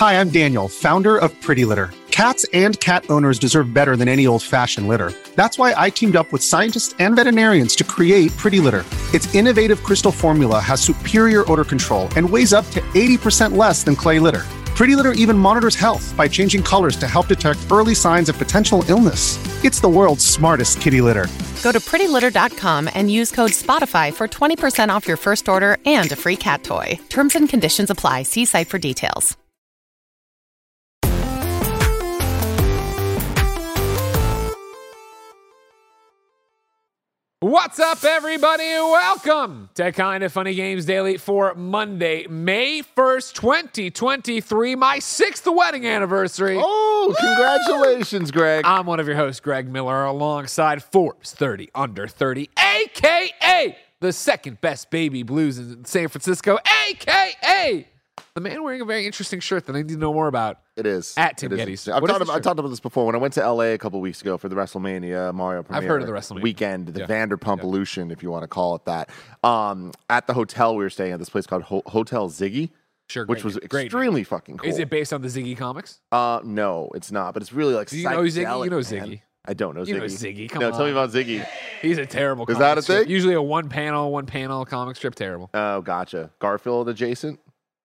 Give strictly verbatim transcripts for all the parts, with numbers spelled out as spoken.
Hi, I'm Daniel, founder of Pretty Litter. Cats and cat owners deserve better than any old-fashioned litter. That's why I teamed up with scientists and veterinarians to create Pretty Litter. Its innovative crystal formula has superior odor control and weighs up to eighty percent less than clay litter. Pretty Litter even monitors health by changing colors to help detect early signs of potential illness. It's the world's smartest kitty litter. Go to pretty litter dot com and use code SPOTIFY for twenty percent off your first order and a free cat toy. Terms and conditions apply. See site for details. What's up, everybody? Welcome to Kinda Funny Games Daily for Monday, May first, twenty twenty-three, my sixth wedding anniversary. Oh, congratulations, Greg. I'm one of your hosts, Greg Miller, alongside Forbes thirty under thirty, a k a the second best baby blues in San Francisco, a k a the man wearing a very interesting shirt that I need to know more about. It is. At Tim it Geddes. I've What talked, is about, I talked about this before. When I went to L A a couple weeks ago for the WrestleMania Mario premiere. I've heard of the WrestleMania. Weekend, the Yeah. Vanderpump Yeah. Illusion, if you want to call it that. Um, at the hotel we were staying at, this place called Ho- Hotel Ziggy, Sure, which great, was great. extremely fucking cool. Is it based on the Ziggy comics? Uh, no, it's not. But it's really like Do you know Ziggy? You know man. Ziggy. I don't know Ziggy. You know Ziggy. Come no, on. tell me about Ziggy. He's a terrible Is comic that a strip. thing? Usually a one panel, one panel comic strip. Terrible. Oh, gotcha. Garfield adjacent?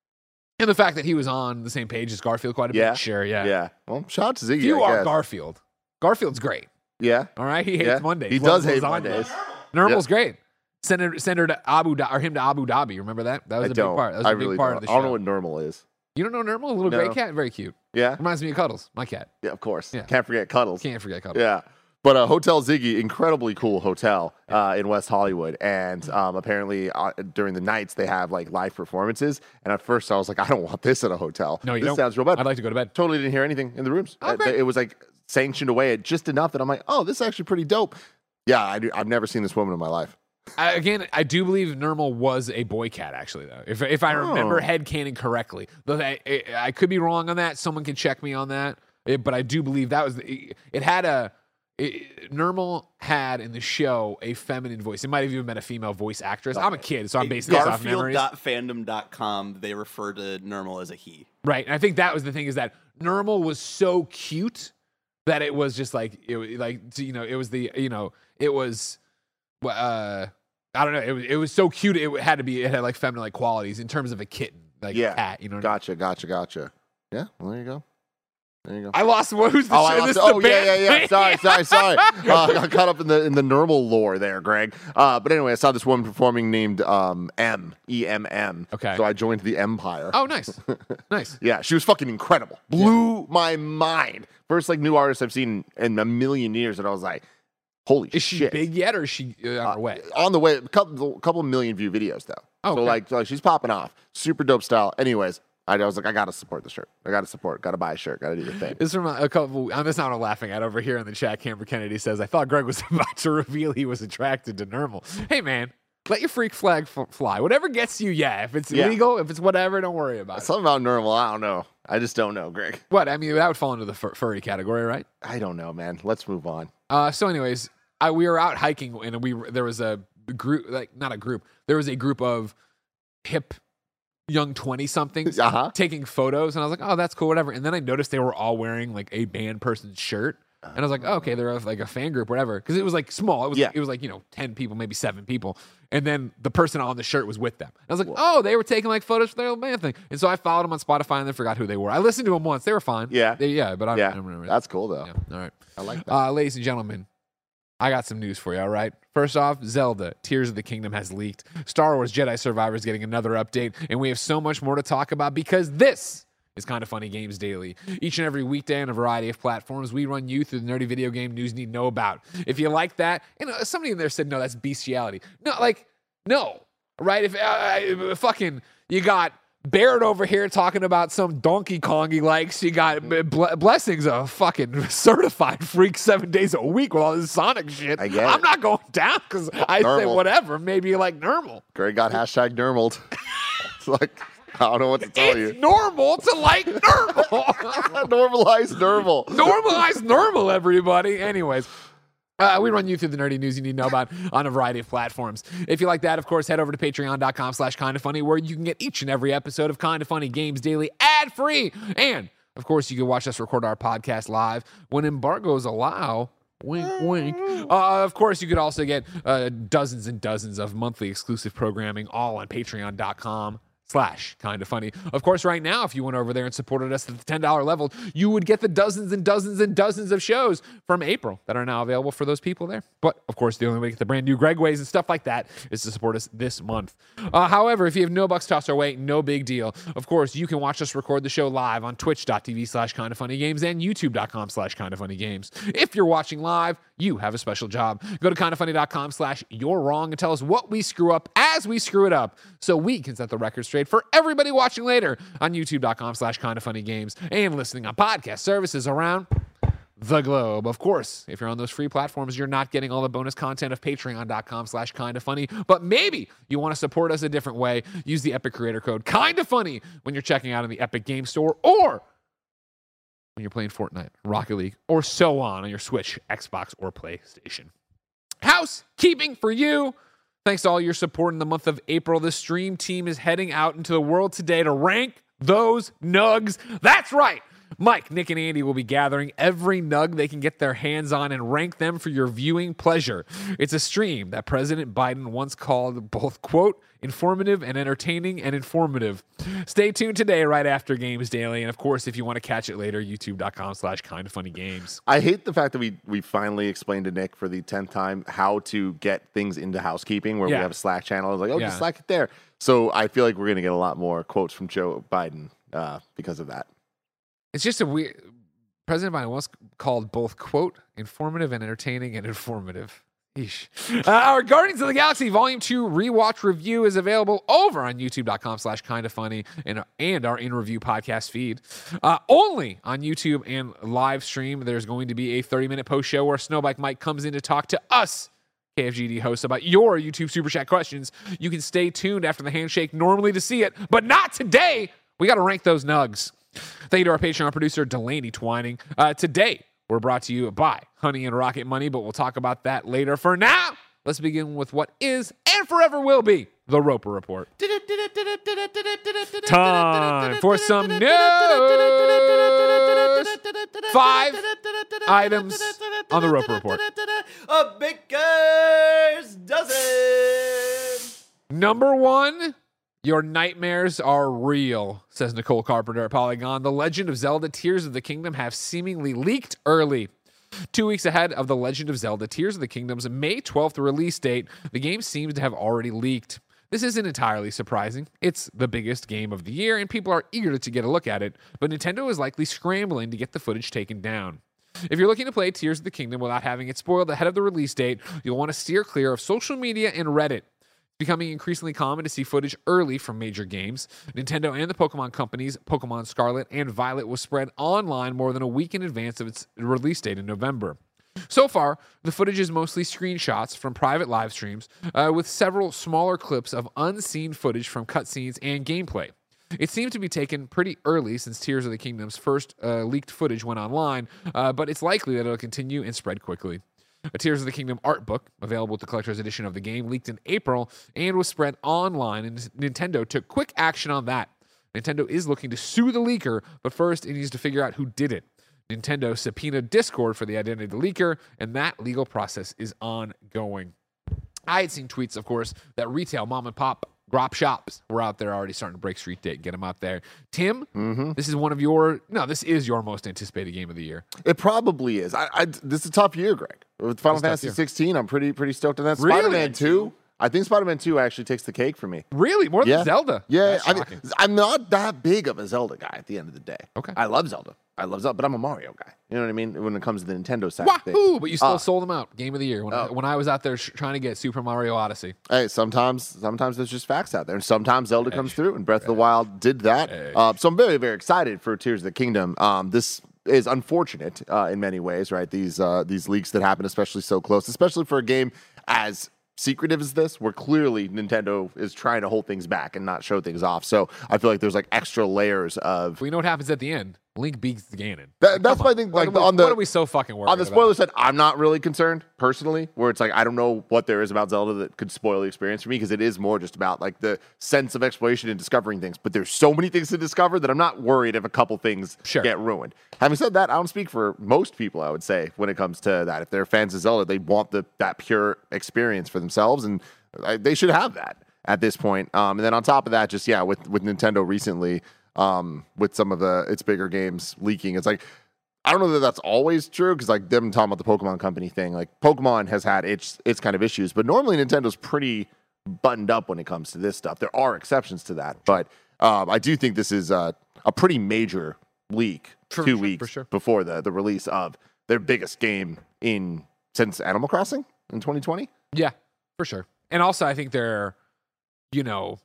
And the fact that he was on the same page as Garfield quite a Yeah. bit. Sure, yeah. Yeah. Well, shout out to Ziggy, If you I are guess. Garfield, Garfield's great. Yeah. All right? He hates Yeah. Mondays. He Loves does hate lasagna. Mondays. Normal's great. Send her, send her to Abu Dhabi, or him to Abu Dhabi. Remember that? That was I a don't. big part. That was I a big really part don't. of the I don't know show. what normal is. You don't know Normal? A little No. gray cat? Very cute. Yeah? Reminds me of Cuddles, my cat. Yeah, of course. Yeah. Can't forget Cuddles. Can't forget Cuddles. Yeah. But uh, Hotel Ziggy, incredibly cool hotel uh, in West Hollywood. And um, apparently uh, during the nights, they have like live performances. And at first I was like, I don't want this at a hotel. No, you this don't. sounds real bad. I'd like to go to bed. Totally didn't hear anything in the rooms. Oh, Uh, great. It was like sanctioned away at just enough that I'm like, oh, this is actually pretty dope. Yeah, I do, I've never seen this woman in my life. I, again, I do believe Normal was a boy cat, actually, though. If if I remember Oh. headcanon correctly. Though I, I, I could be wrong on that. Someone can check me on that. It- but I do believe that was the, it had a it, Normal had in the show a feminine voice. It might have even been a female voice actress. I'm a kid, so I'm basing this off memories. Garfield dot fandom dot com, they refer to Normal as a he. Right. And I think that was the thing, is that Normal was so cute that it was just like it was like you know, it was the you know, it was uh I don't know, it was it was so cute it had to be it had like feminine like qualities in terms of a kitten, like Yeah. a cat, you know what I mean? Gotcha, gotcha, gotcha. Yeah, well, there you go. There you go. I lost what who's the Oh, show? I Is lost, this the oh yeah, band? yeah, yeah. Sorry, sorry, sorry. Uh, I got caught up in the in the normal lore there, Greg. Uh, but anyway, I saw this woman performing named um, M E M M. Okay. So I joined the Empire. Oh, nice. Nice. Yeah, she was fucking incredible. Blew my mind. First like new artist I've seen in a million years, and I was like, holy Is she shit. big yet, or is she uh, on her way? On the way, a couple, couple million view videos though. Oh, so okay. like, so like she's popping off. Super dope style. Anyways, I, I was like, I gotta support the shirt. I gotta support. Gotta buy a shirt. Gotta do the thing. This from a, a couple. I'm just not laughing at over here in the chat. Cameron Kennedy says, "I thought Greg was about to reveal he was attracted to Normal." Hey man, let your freak flag f- fly. Whatever gets you, yeah. If it's Yeah. illegal, if it's whatever, don't worry about it. Something about normal. I don't know. I just don't know, Greg. What? I mean, that would fall into the fur- furry category, right? I don't know, man. Let's move on. Uh, so, anyways, I, we were out hiking, and we there was a group, like not a group, there was a group of hip young twenty somethings Uh-huh. taking photos, and I was like, oh, that's cool, whatever. And then I noticed they were all wearing like a band person's shirt. And I was like, oh, okay, they're like a fan group, whatever. Because it was like small. It was Yeah. it was like, you know, ten people, maybe seven people. And then the person on the shirt was with them. And I was like, oh, they were taking like photos for their old band thing. And so I followed them on Spotify and then forgot who they were. I listened to them once. They were fine. Yeah. They, yeah, but I, Yeah, I don't remember. that's cool though. Yeah, all right. I like that. Uh, ladies and gentlemen, I got some news for you, all right? First off, Zelda, Tears of the Kingdom has leaked. Star Wars Jedi Survivor is getting another update, and we have so much more to talk about because this is Kinda Funny Games Daily. Each and every weekday on a variety of platforms, we run you through the nerdy video game news you need to know about. If you like that, and uh, somebody in there said, no, that's bestiality. No, like, no, right? If uh, uh, fucking, you got Barrett over here talking about some Donkey Kong he likes. You got Ble- Blessings, a fucking certified freak seven days a week with all this Sonic shit. I get I'm it. not going down because I say Normal. whatever. Maybe you like normal. Greg got hashtag normaled. It's like, I don't know what to tell It's you. normal to like normal. Normalize normal. Normalize normal, everybody. Anyways, Uh, we run you through the nerdy news you need to know about on a variety of platforms. If you like that, of course, head over to patreon.com slash kind of funny, where you can get each and every episode of Kind of Funny Games Daily ad-free. And, of course, you can watch us record our podcast live when embargoes allow. Wink, wink. Uh, of course, you could also get uh, dozens and dozens of monthly exclusive programming, all on patreon.com slash kind of funny. Of course, right now, if you went over there and supported us at the ten dollars level, you would get the dozens and dozens and dozens of shows from April that are now available for those people there. But, of course, the only way to get the brand new Gregways and stuff like that is to support us this month. Uh, however, if you have no bucks tossed our way, no big deal. Of course, you can watch us record the show live on twitch.tv slash kind of funny games and youtube.com slash kind of funny games. If you're watching live, you have a special job. Go to kindoffunny.com slash you're wrong and tell us what we screw up as we screw it up so we can set the record straight for everybody watching later on youtube.com slash kind of funny games and listening on podcast services around the globe. Of course, if you're on those free platforms, you're not getting all the bonus content of patreon.com slash kind of funny, but maybe you want to support us a different way. Use the Epic creator code kind of funny when you're checking out in the Epic Game Store or when you're playing Fortnite, Rocket League, or so on on your Switch, Xbox, or PlayStation. Housekeeping for you. Thanks to all your support in the month of April, the stream team is heading out into the world today to rank those nugs. That's right. Mike, Nick, and Andy will be gathering every nug they can get their hands on and rank them for your viewing pleasure. It's a stream that President Biden once called both, quote, informative and entertaining and informative. Stay tuned today right after Games Daily. And, of course, if you want to catch it later, youtube.com slash kind of funny games. I hate the fact that we we finally explained to Nick for the tenth time how to get things into housekeeping, where Yeah. we have a Slack channel. I was like, oh, Yeah. just Slack it there. So I feel like we're going to get a lot more quotes from Joe Biden uh, because of that. It's just a weird... President Biden once called both, quote, informative and entertaining and informative. Yeesh. Uh, our Guardians of the Galaxy Volume two rewatch review is available over on youtube.com slash kind of funny and, and our in-review podcast feed. Uh, only on YouTube and live stream, there's going to be a thirty-minute post show where Snowbike Mike comes in to talk to us, K F G D hosts, about your YouTube Super Chat questions. You can stay tuned after the handshake normally to see it, but not today. We got to rank those nugs. Thank you to our Patreon producer, Delaney Twining. Uh, today, we're brought to you by Honey and Rocket Money, but we'll talk about that later. For now, let's begin with what is and forever will be the Roper Report. Time for some news. Five items on the Roper Report. A baker's dozen. Number one, your nightmares are real, says Nicole Carpenter at Polygon. The Legend of Zelda Tears of the Kingdom have seemingly leaked early. Two weeks ahead of The Legend of Zelda Tears of the Kingdom's May twelfth release date, the game seems to have already leaked. This isn't entirely surprising. It's the biggest game of the year, and people are eager to get a look at it, but Nintendo is likely scrambling to get the footage taken down. If you're looking to play Tears of the Kingdom without having it spoiled ahead of the release date, you'll want to steer clear of social media and Reddit. Becoming increasingly common to see footage early from major games. Nintendo and the Pokemon companies, Pokemon Scarlet and Violet, was spread online more than a week in advance of its release date in November. So far, the footage is mostly screenshots from private live streams, uh, with several smaller clips of unseen footage from cutscenes and gameplay. It seemed to be taken pretty early since Tears of the Kingdom's first uh, leaked footage went online, uh, but it's likely that it'll continue and spread quickly. A Tears of the Kingdom art book, available with the collector's edition of the game, leaked in April and was spread online, and Nintendo took quick action on that. Nintendo is looking to sue the leaker, but first it needs to figure out who did it. Nintendo subpoenaed Discord for the identity of the leaker, and that legal process is ongoing. I had seen tweets, of course, that retail mom and pop grop shops were out there already starting to break street date, get them out there. Tim, mm-hmm. this is one of your, no, this is your most anticipated game of the year. It probably is. I, I this is a tough year, Greg. With Final Fantasy sixteen, I'm pretty pretty stoked on that. Really? Spider-Man two, I think Spider-Man two actually takes the cake for me. Really? More than Yeah. Zelda? Yeah, That's I mean, shocking. I'm not that big of a Zelda guy at the end of the day. Okay. I love Zelda. I love Zelda, but I'm a Mario guy. You know what I mean? When it comes to the Nintendo side of things. Wahoo! But you still Uh, sold them out. Game of the year. When, I, when I was out there sh- trying to get Super Mario Odyssey. Hey, sometimes sometimes there's just facts out there, and sometimes Zelda comes through, and Breath of the Wild did that. Uh, so I'm very, very excited for Tears of the Kingdom. Um, this is unfortunate uh, in many ways, right? These uh, these leaks that happen, especially so close, especially for a game as secretive as this, where clearly Nintendo is trying to hold things back and not show things off. So I feel like there's like extra layers of We know what happens at the end. Link beats Ganon. That, Like, that's come my on. thing. What Like are we, on the what are we so fucking worried on the about? spoiler side, I'm not really concerned personally. Where it's like I don't know what there is about Zelda that could spoil the experience for me because it is more just about like the sense of exploration and discovering things. But there's so many things to discover that I'm not worried if a couple things Sure. get ruined. Having said that, I don't speak for most people. I would say when it comes to that, if they're fans of Zelda, they want the that pure experience for themselves, and uh, they should have that at this point. Um, and then on top of that, just yeah, with with Nintendo recently. Um, with some of the its bigger games leaking, it's like I don't know that that's always true because like them talking about the Pokemon Company thing, like Pokemon has had its its kind of issues, but normally Nintendo's pretty buttoned up when it comes to this stuff. There are exceptions to that, but um, I do think this is uh, a pretty major leak For two sure, weeks for sure. before the the release of their biggest game in since Animal Crossing in twenty twenty. Yeah, for sure. And also, I think they're, you know,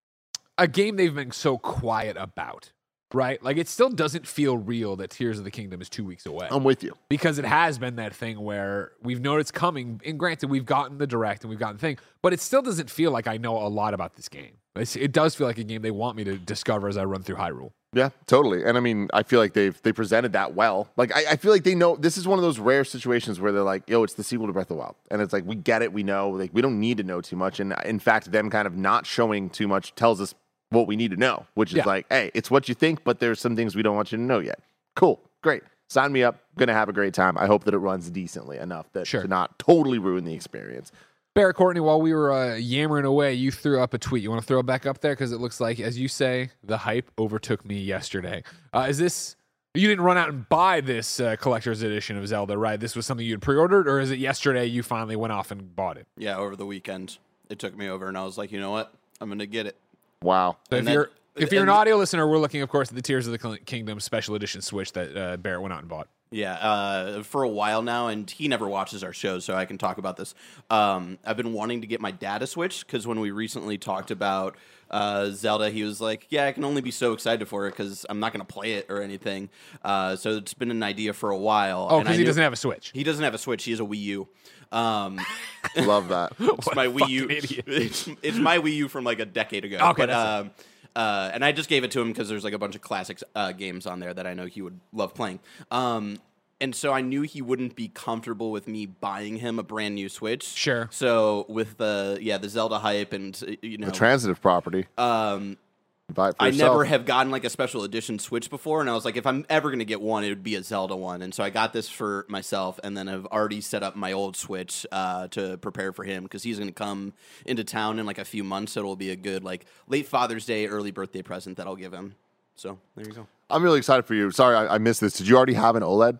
a game they've been so quiet about, right? Like, it still doesn't feel real that Tears of the Kingdom is two weeks away. I'm with you. Because it has been that thing where we've known it's coming, and granted, we've gotten the direct and we've gotten the thing, but it still doesn't feel like I know a lot about this game. It's, it does feel like a game they want me to discover as I run through Hyrule. Yeah, totally. And I mean, I feel like they've they presented that well. Like, I, I feel like they know this is one of those rare situations where they're like, yo, it's the sequel to Breath of the Wild. And it's like, we get it, we know, like, we don't need to know too much. And in fact, them kind of not showing too much tells us what we need to know, which is Yeah. like, hey, it's what you think, but there's some things we don't want you to know yet. Cool, great. Sign me up. Gonna have a great time. I hope that it runs decently enough that Sure. to not totally ruin the experience. Barrett Courtney, while we were uh, yammering away, you threw up a tweet. You want to throw it back up there? Because it looks like, as you say, the hype overtook me yesterday. Uh, is this, you didn't run out and buy this uh, collector's edition of Zelda, right? This was something you had pre-ordered, or is it yesterday you finally went off and bought it? Yeah, over the weekend. It took me over, and I was like, you know what? I'm going to get it. Wow. So if And then- you're if you're an and- audio listener, we're looking, of course, at the Tears of the Kingdom special edition Switch that uh, Barrett went out and bought. Yeah, uh, for a while now, and he never watches our shows, so I can talk about this. Um, I've been wanting to get my dad a Switch, because when we recently talked about uh, Zelda, he was like, yeah, I can only be so excited for it, because I'm not going to play it or anything. Uh, so it's been an idea for a while. Oh, and I because he knew- doesn't have a Switch. He doesn't have a Switch, he has a Wii U. Um, Love that. it's What my a Wii U. fucking idiot. It's, it's my Wii U from like a decade ago. Okay, but, that's um, uh, and I just gave it to him because there's like a bunch of classic uh, games on there that I know he would love playing. Um, and so I knew he wouldn't be comfortable with me buying him a brand new Switch. Sure. So with the yeah the Zelda hype and uh, you know The transitive property. um, Buy it for I yourself. never have gotten like a special edition Switch before, and I was like, if I'm ever gonna get one, it would be a Zelda one. And so I got this for myself, and then I've already set up my old Switch uh, to prepare for him because he's gonna come into town in like a few months. So it'll be a good like late Father's Day, early birthday present that I'll give him. So there you go. I'm really excited for you. Sorry, I, I missed this. Did you already have an OLED?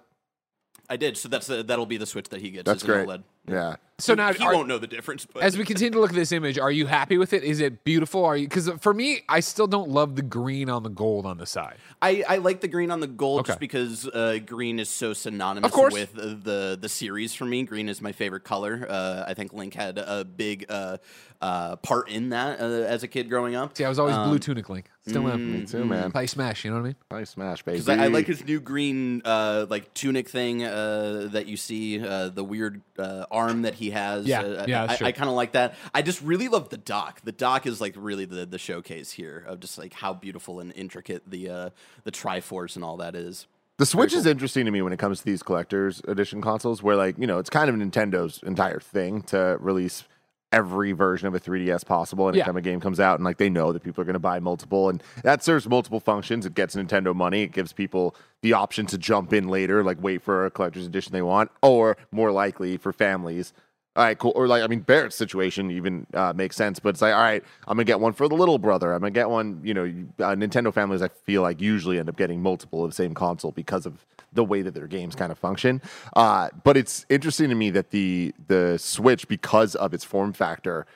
I did. So that's uh, that'll be the Switch that he gets. That's is an great. OLED. Yeah. So now, he are- won't know the difference. But as we continue to look at this image, are you happy with it? Is it beautiful? Are you? Because for me, I still don't love the green on the gold on the side. I, I like the green on the gold Okay. just because uh, green is so synonymous Of course. with uh, the the series for me. Green is my favorite color. Uh, I think Link had a big uh, uh, part in that uh, as a kid growing up. See, I was always Um, Blue Tunic Link. Still am. Me too, man. Play Smash, you know what I mean? Nice smash, baby. Because I, I like his new green uh, like tunic thing uh, that you see, uh, the weird uh, arm that he has. Yeah, uh, yeah, that's I, true. I kind of like that. I just really love the dock. The dock is like really the, the showcase here of just like how beautiful and intricate the uh, the Triforce and all that is. The Switch Very is cool. interesting to me when it comes to these collector's edition consoles, where like you know it's kind of Nintendo's entire thing to release every version of a three D S possible anytime Yeah. a game comes out, and like they know that people are going to buy multiple, and that serves multiple functions. It gets Nintendo money. It gives people the option to jump in later, like wait for a collector's edition they want, or more likely for families. All right, cool. Or like, I mean, Barrett's situation even uh, makes sense, but it's like, all right, I'm gonna get one for the little brother. I'm gonna get one. You know, uh, Nintendo families, I feel like usually end up getting multiple of the same console because of the way that their games kind of function. Uh, but it's interesting to me that the the Switch, because of its form factor,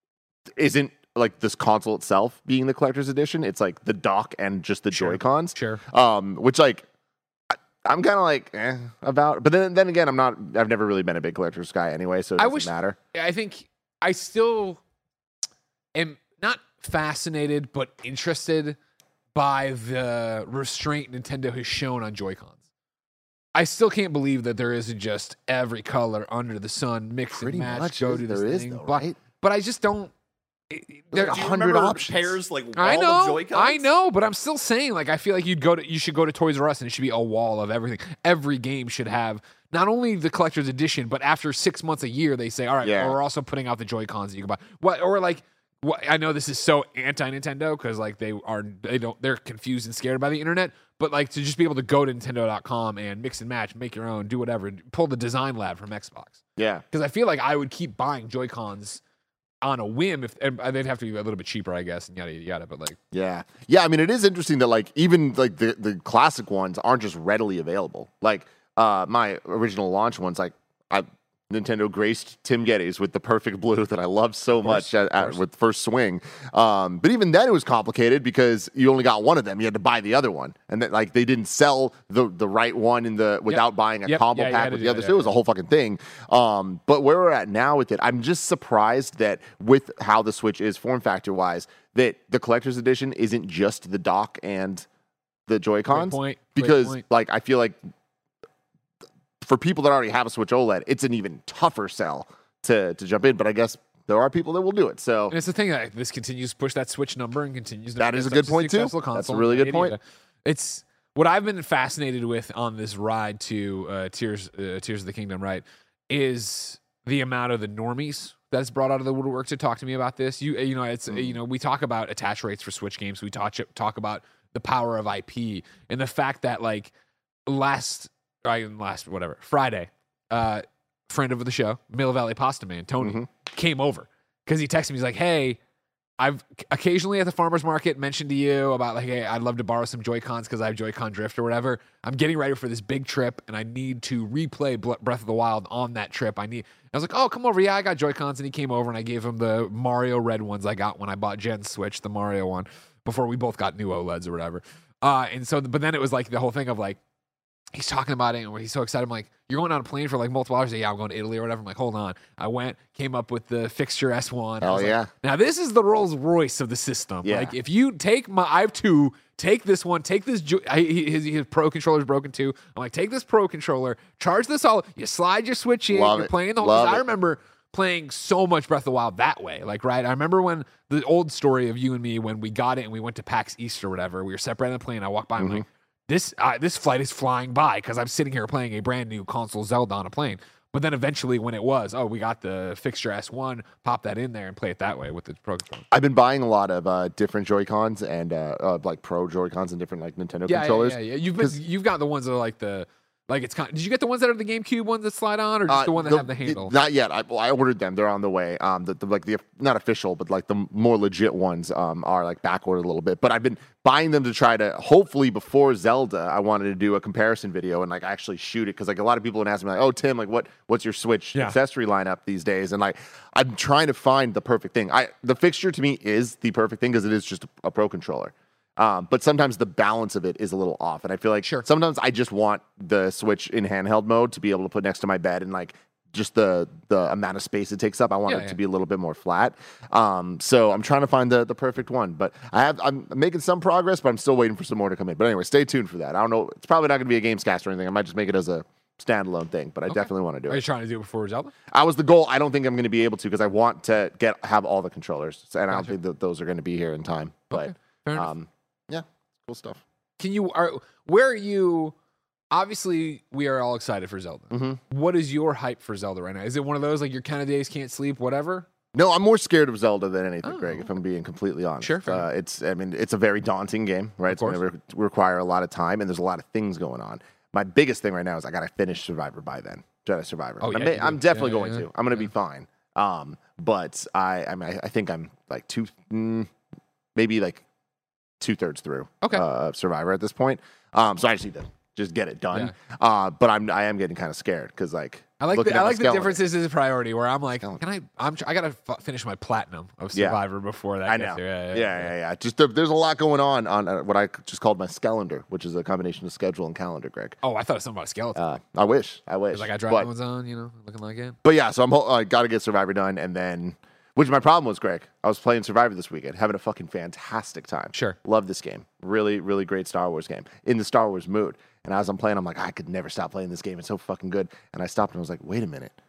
isn't like this console itself being the collector's edition. It's like the dock and just the Sure. Joy-Cons. Sure. Um, which like I, I'm kind of like eh, about, but then then again, I'm not. I've never really been a big collector's guy anyway, so it I doesn't wish- matter. I think I still am not fascinated, but interested by the restraint Nintendo has shown on Joy-Cons. I still can't believe that there isn't just every color under the sun, mix Pretty and match, much go is- do this there is thing. though, but, right? but I just don't. there- a Do you hundred remember options. pairs like wall I of know, Joy-Cons? I know, but I'm still saying, like, I feel like you'd go to, you should go to Toys R Us and it should be a wall of everything. Every game should have not only the collector's edition, but after six months a year, they say, all right, Yeah. well, we're also putting out the Joy-Cons that you can buy. What or like, what I know this is so anti-Nintendo because like they are, they don't, they're confused and scared by the internet. But like to just be able to go to Nintendo dot com and mix and match, make your own, do whatever, pull the design lab from Xbox. Yeah. Because I feel like I would keep buying Joy-Cons on a whim if and they'd have to be a little bit cheaper, I guess, and yada yada yada. But like, Yeah. Yeah, I mean, it is interesting that, like, even, like, the, the classic ones aren't just readily available. Like, uh, my original launch ones, like, I Nintendo graced Tim Geddes with the perfect blue that I love so much at, at, with First Swing. Um, but even then, it was complicated because you only got one of them. You had to buy the other one. And that, like, they didn't sell the, the right one in the without buying a Yep. combo Yeah, you pack had to with do the that, other. yeah, So it was yeah. a whole fucking thing. Um, but where we're at now with it, I'm just surprised that with how the Switch is form factor wise, that the collector's edition isn't just the dock and the Joy-Cons. Great point. Great Because, point. like, I feel like for people that already have a Switch OLED, it's an even tougher sell to to jump in. But I guess there are people that will do it. So And it's the thing that this continues to push that Switch number and continues to That make is a it good such point, too. successful That's a console. really good Yada, point. yada. It's what I've been fascinated with on this ride to uh, Tears uh, Tears of the Kingdom, right? Is the amount of the normies that's brought out of the woodwork to talk to me about this. You you know, it's Mm. you know, we talk about attach rates for Switch games. We talk talk about the power of I P and the fact that like last I last whatever Friday, uh, friend of the show, Mill Valley Pasta Man Tony Mm-hmm. came over because he texted me. He's like, "Hey, I've occasionally at the farmer's market mentioned to you about like, hey, I'd love to borrow some Joy-Cons because I have Joy-Con Drift or whatever. I'm getting ready for this big trip and I need to replay Breath of the Wild on that trip. I need." I was like, "Oh, come over. Yeah, I got Joy-Cons." And he came over and I gave him the Mario red ones I got when I bought Jen's Switch, the Mario one, before we both got new OLEDs or whatever. Uh, and so, but then it was like the whole thing of like, he's talking about it and he's so excited. I'm like, "You're going on a plane for like multiple hours?" Yeah, I'm going to Italy or whatever. I'm like, "Hold on." I went, came up with the Fixture S one. I Hell was like, yeah. now this is the Rolls Royce of the system. Yeah. Like if you take my, I have two, take this one, take this, jo- I, his, his Pro controller's broken too. I'm like, take this Pro controller, charge this all, you slide your Switch in, Love you're it. playing the whole, Love I it. remember playing so much Breath of the Wild that way. Like, right. I remember when the old story of you and me, when we got it and we went to PAX East or whatever, we were separated on the plane. I walked by, I'm Mm-hmm. like, This uh, this flight is flying by because I'm sitting here playing a brand new console Zelda on a plane. But then eventually, when it was, oh, we got the Fixture S one, pop that in there and play it that way with the Pro controller. I've been buying a lot of uh, different Joy-Cons and uh, uh, like Pro Joy-Cons and different like Nintendo Yeah, controllers. yeah, yeah, yeah. You've been, you've got the ones that are like the like it's kind. Did you get the ones that are the GameCube ones that slide on, or just Uh, the one that have the handle? Not yet. I, well, I ordered them. They're on the way. Um, the, the like the not official, but like the more legit ones um are like back ordered a little bit. But I've been buying them to try to hopefully before Zelda, I wanted to do a comparison video and like actually shoot it because like a lot of people would ask me like, "Oh, Tim, like what what's your Switch Yeah. accessory lineup these days?" And like I'm trying to find the perfect thing. I the Fixture to me is the perfect thing because it is just a, a Pro controller. Um, but sometimes the balance of it is a little off, and I feel like Sure. sometimes I just want the Switch in handheld mode to be able to put next to my bed and like just the the amount of space it takes up. I want Yeah, it yeah. to be a little bit more flat. Um, so I'm trying to find the the perfect one, but I have I'm making some progress, but I'm still waiting for some more to come in. But anyway, stay tuned for that. I don't know. It's probably not going to be a Gamescast or anything. I might just make it as a standalone thing, but I definitely want to do Are you it. trying to do it before Zelda? I was the goal. I don't think I'm going to be able to because I want to get have all the controllers, and I don't Gotcha. think that those are going to be here in time. But Okay, fair enough. um, yeah, cool stuff. Can you are where are you? Obviously, we are all excited for Zelda. Mm-hmm. What is your hype for Zelda right now? Is it one of those like your kind of days can't sleep, whatever? No, I'm more scared of Zelda than anything, Oh. Greg, if I'm being completely honest. Sure, fair Uh, enough. it's, I mean, it's a very daunting game, right? It's course. going to re- require a lot of time, and there's a lot of things going on. My biggest thing right now is I got to finish Survivor by then, Jedi Survivor. Oh, And yeah, I'm, you do. I'm definitely Yeah, going yeah, to. I'm going to yeah. be fine. Um, but I, I mean, I, I think I'm like two, mm, maybe like two thirds through Okay. uh, of Survivor at this point. Um, so I just need to just get it done. Uh, but I'm, I am getting kind of scared because like I like looking the, I at my like the skeleton- differences as a priority. Where I'm like, Skeleton. can I? I'm tr- I gotta f- finish my platinum of Yeah. Survivor before that. I gets know. here. Yeah, yeah, yeah. Just there, there's a lot going on on uh, what I just called my Skelender, which is a combination of schedule and calendar, Greg. Oh, I thought it was something about a skeleton. Uh, I wish, I wish. Like I drive but, ones on, you know, looking like it. but yeah, so I'm ho- I got to get Survivor done, and then, which my problem was, Greg. I was playing Survivor this weekend, having a fucking fantastic time. Sure. Love this game. Really, really great Star Wars game. In the Star Wars mood. And as I'm playing, I'm like, I could never stop playing this game. It's so fucking good. And I stopped and I was like, wait a minute.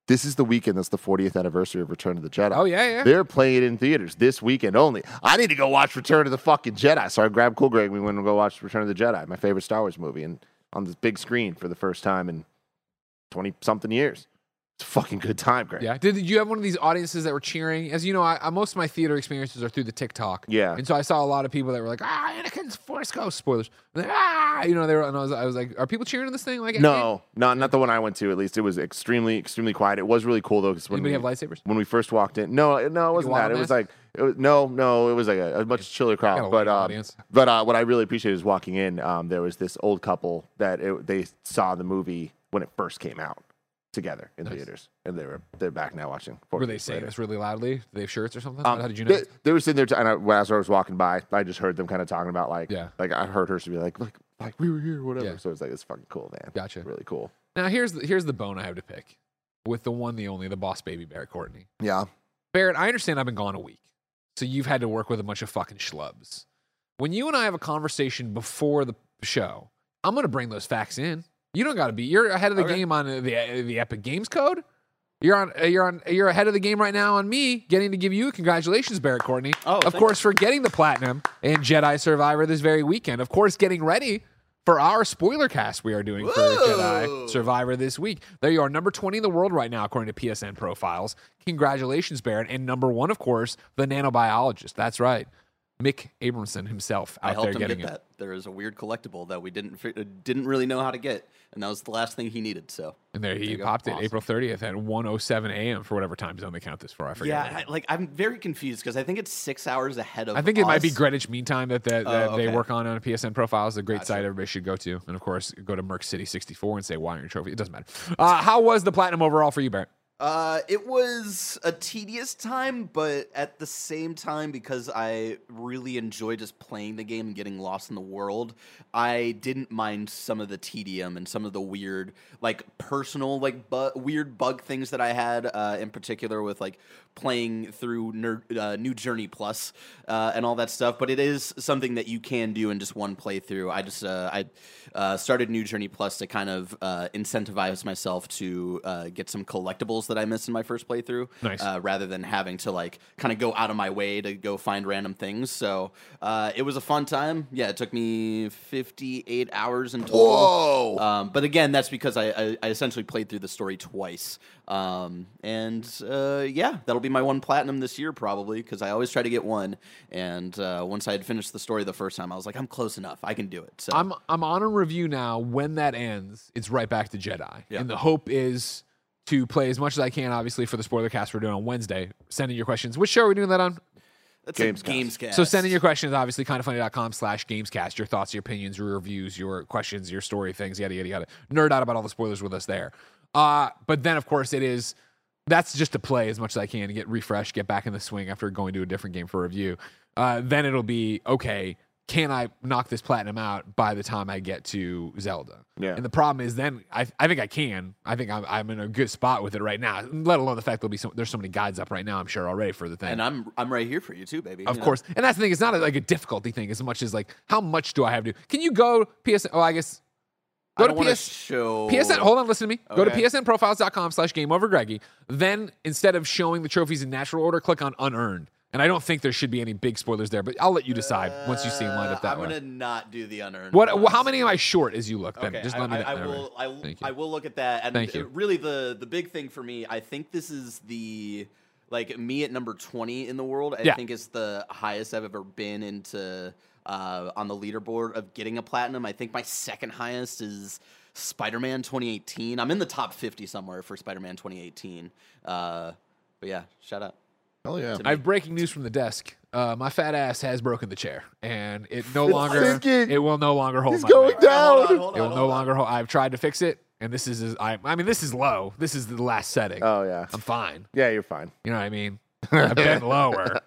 This is the weekend that's the fortieth anniversary of Return of the Jedi. Oh, yeah, yeah. They're playing it in theaters this weekend only. I need to go watch Return of the fucking Jedi. So I grabbed Cool Greg. We went and go watch Return of the Jedi, my favorite Star Wars movie, and on this big screen for the first time in twenty-something years. It's a fucking good time, Greg. Yeah. Did, did you have one of these audiences that were cheering? As you know, I, I, most of my theater experiences are through the TikTok. Yeah. And so I saw a lot of people that were like, ah, Anakin's Force Ghost. Spoilers. Like, ah, you know, they were, and I was, I was like, are people cheering in this thing? Like, No, not not the one I went to. At least it was extremely, extremely quiet. It was really cool though, because when Anybody we, have lightsabers? when we first walked in, no, no, it wasn't Wild that. It Man? was like, it was, no, no, it was like a, a much chiller Got a crowd. But white um, audience. but uh, what I really appreciated is walking in. Um, there was this old couple that it, they saw the movie when it first came out together in Nice. theaters, and they were they're back now watching. Were they years saying later. this really loudly? Did they have shirts or something? Um, How did you know? They, they were sitting there, t- and I, as I was walking by, I just heard them kind of talking about like, Yeah. like I heard her to be like, like, like we were here, whatever. Yeah. So it's like it's fucking cool, man. Gotcha. Really cool. Now, here's the, here's the bone I have to pick with the one, the only, the boss baby, Barrett Courtney. Yeah. Barrett, I understand I've been gone a week, so you've had to work with a bunch of fucking schlubs. When you and I have a conversation before the show, I'm going to bring those facts in. You don't got to be. You're ahead of the Okay. game on the the Epic Games code. You're on. You're on. You're ahead of the game right now on me getting to give you congratulations, Barrett Courtney. Oh, of thank course, for getting the platinum in Jedi Survivor this very weekend. Of course, getting ready for our spoiler cast we are doing for Whoa. Jedi Survivor this week. There you are, number twenty in the world right now, according to P S N profiles. Congratulations, Barrett. And number one, of course, the nanobiologist. That's right. Mick Abramson himself out I helped there him getting get it. that. There is a weird collectible that we didn't fi- uh, didn't really know how to get, and that was the last thing he needed. So And there he There you go. popped it Awesome. April thirtieth at one oh seven a.m. for whatever time zone they count this for. I forget. yeah, I, like I'm very confused because I think it's six hours ahead of. I think it might be us. Greenwich Mean Time that, that, that Oh, they okay. work on on P S N profiles. A great Gotcha. site everybody should go to. And of course, go to Merc City sixty-four and say, why aren't your trophy? It doesn't matter. Uh, how was the platinum overall for you, Barrett? Uh, it was a tedious time, but at the same time, because I really enjoy just playing the game and getting lost in the world, I didn't mind some of the tedium and some of the weird, like personal, like bu- weird bug things that I had. Uh, in particular, with like playing through Ner- uh, New Journey Plus uh, and all that stuff. But it is something that you can do in just one playthrough. I just uh, I uh, started New Journey Plus to kind of uh, incentivize myself to uh, get some collectibles that I missed in my first playthrough, Nice. uh, rather than having to like kind of go out of my way to go find random things. So uh, it was a fun time. Yeah, it took me fifty-eight hours in total. Whoa. Um, but again, that's because I, I, I essentially played through the story twice. Um, and uh, yeah, that'll be my one platinum this year probably because I always try to get one. And uh, once I had finished the story the first time, I was like, I'm close enough. I can do it. So I'm I'm on a review now. When that ends, it's right back to Jedi. Yeah. And the hope is to play as much as I can, obviously, for the spoiler cast we're doing on Wednesday. Send in your questions. Which show are we doing that on? that's Gamescast. a Gamescast. So send in your questions, obviously, kindoffunny.com slash Gamescast, your thoughts, your opinions, your reviews, your questions, your story things, yada, yada, yada. Nerd out about all the spoilers with us there. Uh, but then, of course, it is, that's just to play as much as I can to get refreshed, get back in the swing after going to a different game for review. Uh, then it'll be, okay, can I knock this platinum out by the time I get to Zelda? Yeah. And the problem is then I, I think I can. I think I'm, I'm in a good spot with it right now, let alone the fact there'll be so, there's so many guides up right now, I'm sure, already for the thing. And I'm I'm right here for you too, baby. Of You know? course. And that's the thing. It's not a, like a difficulty thing as much as like, how much do I have to do? Can you go P S N? Oh, I guess. I Go don't to want to P S, show P S N. Hold on, listen to me. Go to Okay. psnprofiles.com slash game over Greggy. Then instead of showing the trophies in natural order, click on unearned. And I don't think there should be any big spoilers there, but I'll let you decide once you see them lined up that I'm way. gonna not do the unearned. What? ones. How many am I short as you look? Then Okay, just I, let me. I, I know. will. I, will- Thank you. I will look at that. And Thank it- you. really, the the big thing for me, I think this is the like me at number twenty in the world. I Yeah. think it's the highest I've ever been into uh, on the leaderboard of getting a platinum. I think my second highest is Spider-Man twenty eighteen. I'm in the top fifty somewhere for Spider-Man twenty eighteen. Uh, but yeah, shout out. Hell yeah. to I have breaking news from the desk. Uh, my fat ass has broken the chair, and it no It's longer. sinking. It will no longer hold He's my going weight. down. Hold on, hold It will on, no hold on. longer hold. I've tried to fix it, and this is. I. I mean, this is low. This is the last setting. Oh yeah. I'm fine. Yeah, you're fine. You know what I mean? I've been lower.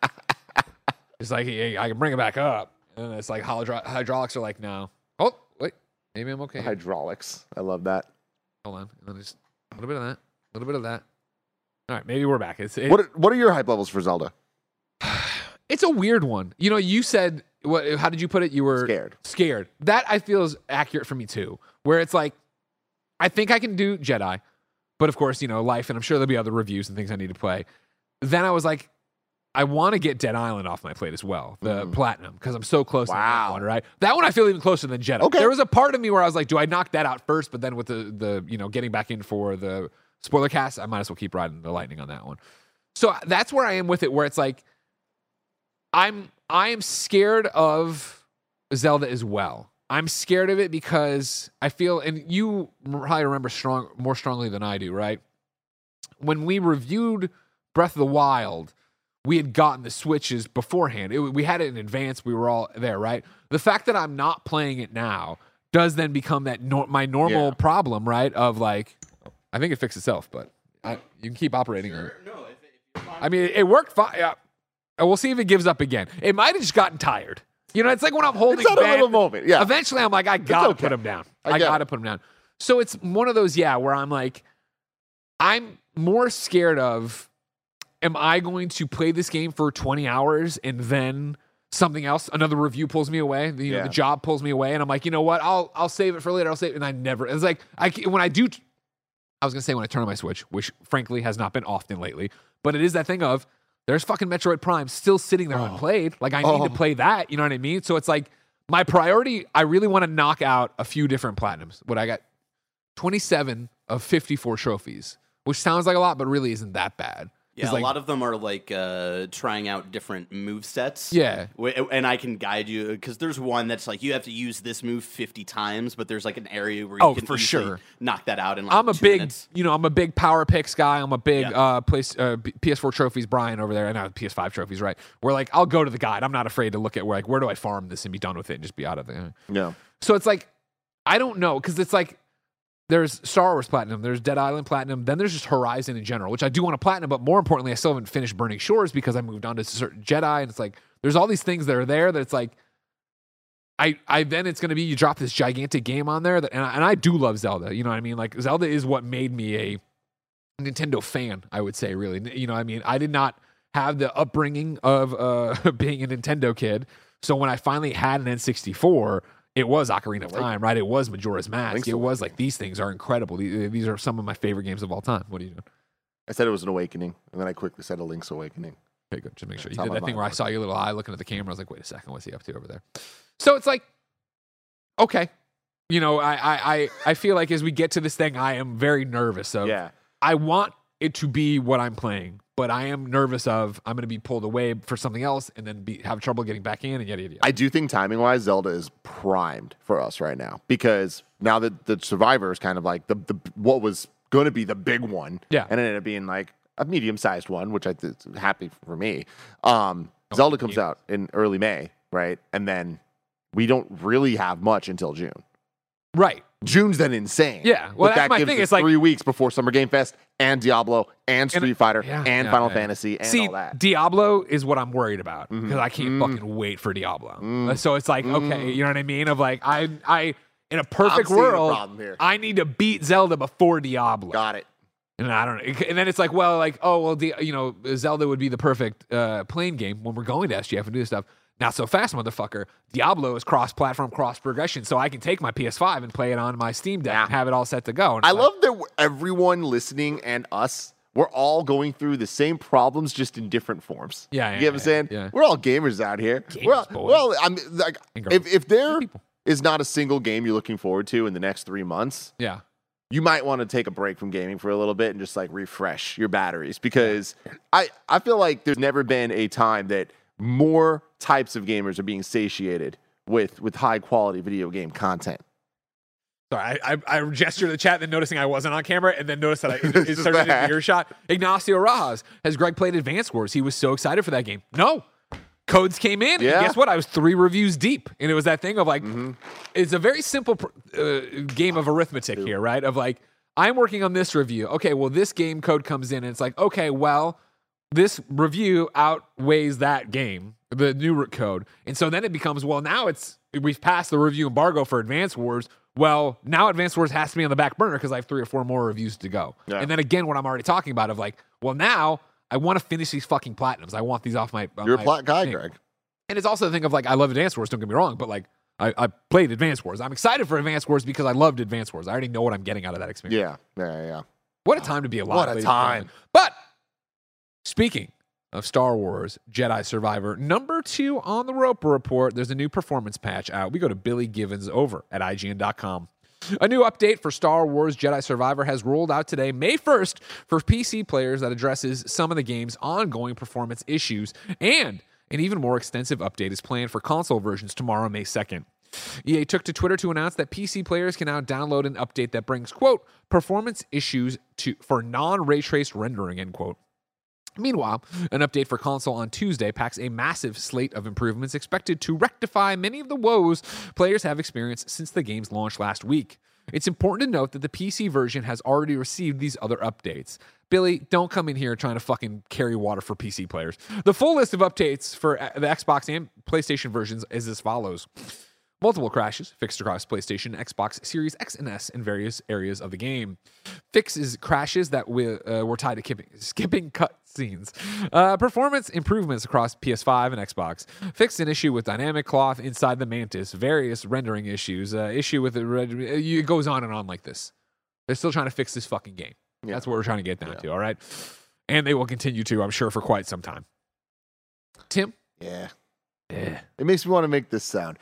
It's like hey, I can bring it back up, and it's like hydro- hydraulics are like no. Oh wait, maybe I'm okay. Hydraulics. I love that. Hold on, and then just a little bit of that, a little bit of that. All right, maybe we're back. It's it, What are, What are your hype levels for Zelda? It's a weird one. You know, you said what? How did you put it? You were Scared. Scared. That I feel is accurate for me too. Where it's like, I think I can do Jedi, But of course, you know, life, and I'm sure there'll be other reviews and things I need to play. Then I was like, I want to get Dead Island off my plate as well, the mm. platinum, because I'm so close wow. to that one, right? That one I feel even closer than Jedi. Okay. There was a part of me where I was like, do I knock that out first? But then with the, the you know, getting back in for the spoiler cast, I might as well keep riding the lightning on that one. So that's where I am with it, where it's like, I'm I am scared of Zelda as well. I'm scared of it because I feel, and you probably remember strong more strongly than I do, right? When we reviewed Breath of the Wild, we had gotten the Switches beforehand. It, we had it in advance. We were all there, right? The fact that I'm not playing it now does then become that nor- my normal yeah. problem, right? Of like, I think it fixed itself, but I, you can keep operating sure. it. No, if it, if I mean, it, it worked fine. Yeah. We'll see if it gives up again. It might have just gotten tired. You know, it's like when I'm holding it's at a little moment. Yeah. Eventually, I'm like, I gotta okay. put him down. I, I gotta it. put him down. So it's one of those, yeah, where I'm like, I'm more scared of, am I going to play this game for twenty hours and then something else, another review pulls me away, you know, yeah. the job pulls me away, and I'm like, you know what, I'll I'll save it for later. I'll save it, and I never. It's like I when I do. I was gonna say when I turn on my Switch, which frankly has not been often lately, but it is that thing of there's fucking Metroid Prime still sitting there oh. unplayed. Like I oh. need to play that. You know what I mean? So it's like my priority. I really want to knock out a few different platinums. What I got, twenty-seven of fifty-four trophies, which sounds like a lot, but really isn't that bad. Yeah, like, a lot of them are like uh, trying out different move sets. Yeah. And I can guide you, because there's one that's like you have to use this move fifty times, but there's like an area where you oh, can for sure. knock that out in like I'm a two big, minutes. You know, I'm a big power picks guy. I'm a big yeah. uh, place, uh, P S four trophies, Brian over there, and now P S five trophies, right? Where like I'll go to the guide. I'm not afraid to look at where like where do I farm this and be done with it and just be out of there. Yeah. So it's like, I don't know, because it's like, there's Star Wars Platinum, there's Dead Island Platinum, then there's just Horizon in general, which I do want to Platinum, but more importantly, I still haven't finished Burning Shores because I moved on to certain Jedi, and it's like, there's all these things that are there that it's like, I, I then it's going to be, you drop this gigantic game on there, that, and, I, and I do love Zelda, you know what I mean? Like, Zelda is what made me a Nintendo fan, I would say, really. You know what I mean? I did not have the upbringing of uh, being a Nintendo kid, so when I finally had an N sixty-four, it was Ocarina of Time, right? It was Majora's Mask. It was like, these things are incredible. These are some of my favorite games of all time. What are you doing? I said it was an awakening, and then I quickly said a Link's Awakening. Okay, good. Just make sure. You did that thing where I saw your little eye looking at the camera. I was like, wait a second, what's he up to over there? So it's like, okay. You know, I I I, I feel like as we get to this thing, I am very nervous of, yeah. I want it to be what I'm playing, but I am nervous of I'm going to be pulled away for something else and then be, have trouble getting back in and yada, yada, yada. I do think timing-wise, Zelda is primed for us right now, because now that the Survivor is kind of like the, the what was going to be the big one, yeah. and it ended up being like a medium-sized one, which I th- is happy for me. Um, oh, Zelda comes yeah. out in early May, right? And then we don't really have much until June. Right. June's then insane. Yeah, well, but that's that my gives thing. us It's like three weeks before Summer Game Fest and Diablo and Street and, Fighter yeah, and yeah, Final yeah. Fantasy and See, all that. Diablo is what I'm worried about because mm-hmm. I can't mm. fucking wait for Diablo. Mm. So it's like, mm. okay, you know what I mean? Of like, I, I, in a perfect world, I need to beat Zelda before Diablo. Got it. And I don't know. And then it's like, well, like, oh, well, the, you know, Zelda would be the perfect uh, playing game when we're going to S G F and do this stuff. Not so fast, motherfucker. Diablo is cross-platform, cross-progression, so I can take my P S five and play it on my Steam Deck yeah. and have it all set to go. And I like, love that everyone listening and us, we're all going through the same problems, just in different forms. Yeah, yeah you know what I'm saying? Yeah. We're all gamers out here. Gamers, we're all, boys. well, I'm like, if if there is not a single game you're looking forward to in the next three months, yeah. you might want to take a break from gaming for a little bit and just like refresh your batteries, because I, I feel like there's never been a time that more types of gamers are being satiated with with high quality video game content. Sorry, I, I, I gestured to the chat, then noticing I wasn't on camera, and then noticed that I it, it started in earshot. Ignacio Rajas, has Greg played Advance Wars? He was so excited for that game. No. Codes came in, yeah. and guess what? I was three reviews deep, and it was that thing of like, mm-hmm. it's a very simple uh, game of arithmetic here, right? Of like, I'm working on this review. Okay, well, this game code comes in, and it's like, okay, well, this review outweighs that game, the new code. And so then it becomes, well, now it's, we've passed the review embargo for Advance Wars. Well, now Advance Wars has to be on the back burner because I have three or four more reviews to go. Yeah. And then again, what I'm already talking about of like, well, now I want to finish these fucking platinums. I want these off my. You're my a plat guy, thing. Greg. And it's also the thing of like, I love Advance Wars, don't get me wrong, but like, I, I played Advance Wars. I'm excited for Advance Wars because I loved Advance Wars. I already know what I'm getting out of that experience. Yeah, yeah, yeah. What a time to be alive. What a ladies and time. gentlemen. But speaking of Star Wars Jedi Survivor, number two on the Roper Report, there's a new performance patch out. We go to Billy Givens over at I G N dot com. A new update for Star Wars Jedi Survivor has rolled out today, May first, for P C players that addresses some of the game's ongoing performance issues, and an even more extensive update is planned for console versions tomorrow, May second. E A took to Twitter to announce that P C players can now download an update that brings, quote, performance issues to for non-ray trace rendering, end quote. Meanwhile, an update for console on Tuesday packs a massive slate of improvements expected to rectify many of the woes players have experienced since the game's launch last week. It's important to note that the P C version has already received these other updates. Billy, don't come in here trying to fucking carry water for P C players. The full list of updates for the Xbox and PlayStation versions is as follows. Multiple crashes fixed across PlayStation, Xbox Series X and S in various areas of the game. Fixes crashes that we, uh, were tied to skipping, skipping cutscenes. Uh, performance improvements across P S five and Xbox. Fixed an issue with dynamic cloth inside the Mantis. Various rendering issues. Uh, issue with the red. It goes on and on like this. They're still trying to fix this fucking game. Yeah. That's what we're trying to get down yeah. to, all right? And they will continue to, I'm sure, for quite some time. Tim? Yeah. Yeah. It makes me want to make this sound.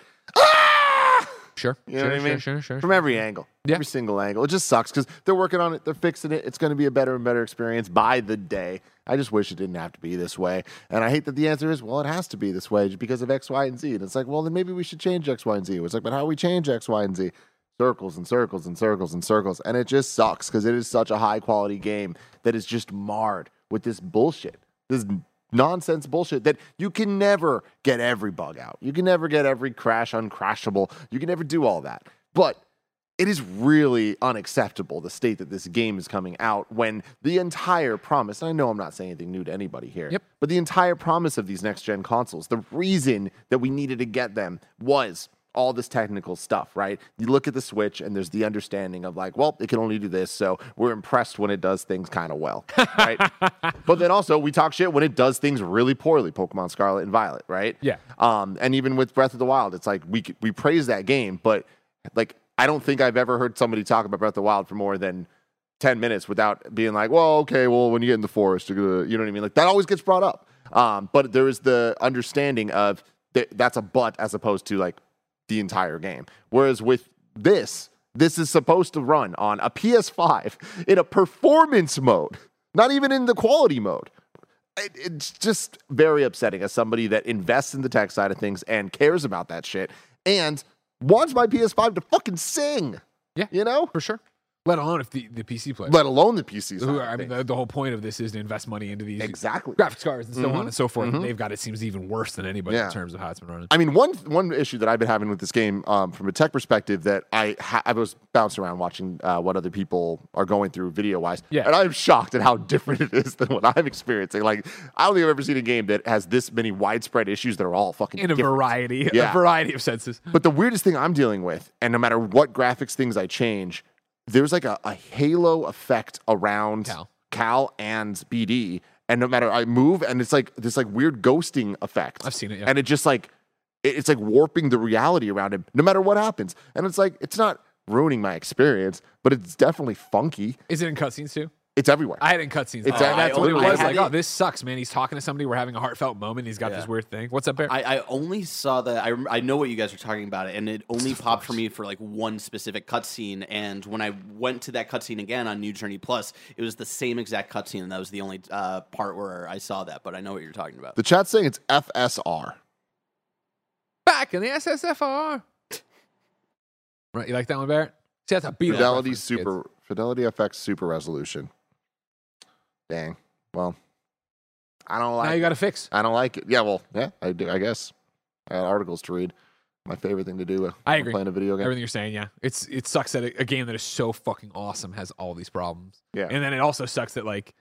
Sure. You know sure, what I mean? Sure, sure, sure. From every angle. Yeah. Every single angle. It just sucks because they're working on it. They're fixing it. It's going to be a better and better experience by the day. I just wish it didn't have to be this way. And I hate that the answer is, well, it has to be this way just because of X, Y, and Z. And it's like, well, then maybe we should change X, Y, and Z. It's like, but how do we change X, Y, and Z? Circles and circles and circles and circles. And it just sucks because it is such a high-quality game that is just marred with this bullshit. This nonsense bullshit that you can never get every bug out. You can never get every crash uncrashable. You can never do all that. But it is really unacceptable, the state that this game is coming out, when the entire promise, and I know I'm not saying anything new to anybody here, yep. but the entire promise of these next-gen consoles, the reason that we needed to get them was all this technical stuff, right? You look at the Switch, and there's the understanding of like, well, it can only do this, so we're impressed when it does things kind of well, right? But then also, we talk shit when it does things really poorly, Pokemon Scarlet and Violet, right? Yeah. Um, and even with Breath of the Wild, it's like, we we praise that game, but like, I don't think I've ever heard somebody talk about Breath of the Wild for more than ten minutes without being like, well, okay, well, when you get in the forest, you're gonna, you know what I mean? Like, that always gets brought up. Um, but there is the understanding of th- that's a but as opposed to like the entire game. Whereas with this, this is supposed to run on a P S five in a performance mode, not even in the quality mode. It, it's just very upsetting as somebody that invests in the tech side of things and cares about that shit and wants my P S five to fucking sing. Yeah, you know? For sure. Let alone if the, the P C players. Let alone the P C side. Who are, I mean, the, the whole point of this is to invest money into these exactly. graphics cards and so mm-hmm. on and so forth. Mm-hmm. And they've got, it seems even worse than anybody yeah. in terms of how it's been running. I mean, one one issue that I've been having with this game um, from a tech perspective that I ha- I was bouncing around watching uh, what other people are going through video-wise. Yeah. And I'm shocked at how different it is than what I'm experiencing. Like, I don't think I've ever seen a game that has this many widespread issues that are all fucking In a different. variety, yeah. a variety of senses. But the weirdest thing I'm dealing with, and no matter what graphics things I change, there's like a, a halo effect around Cal. Cal and B D, and no matter I move, and it's like this like weird ghosting effect. I've seen it, yeah. And it just like it, it's like warping the reality around him, no matter what happens. And it's like it's not ruining my experience, but it's definitely funky. Is it in cutscenes too? It's everywhere. I had it in cutscenes. It's Oh, a- that's I what it only- was. I Like, had oh, it- this sucks, man. He's talking to somebody. We're having a heartfelt moment. He's got Yeah. this weird thing. What's up, Bear? I, I only saw that. I, I know what you guys are talking about, and it only popped for me for like one specific cutscene. And when I went to that cutscene again on New Journey Plus, it was the same exact cutscene, and that was the only uh, part where I saw that. But I know what you're talking about. The chat's saying it's F S R. Back in the S S F R. Right, you like that one, Barrett? See, that's a beat. Fidelity super Fidelity F X super resolution. Dang. Well, I don't like Now you got to fix. I don't like it. Yeah, well, yeah, I do. I guess I got articles to read. My favorite thing to do. Uh, I agree. Playing a video game. Everything you're saying, yeah. It's it sucks that a, a game that is so fucking awesome has all these problems. Yeah. And then it also sucks that like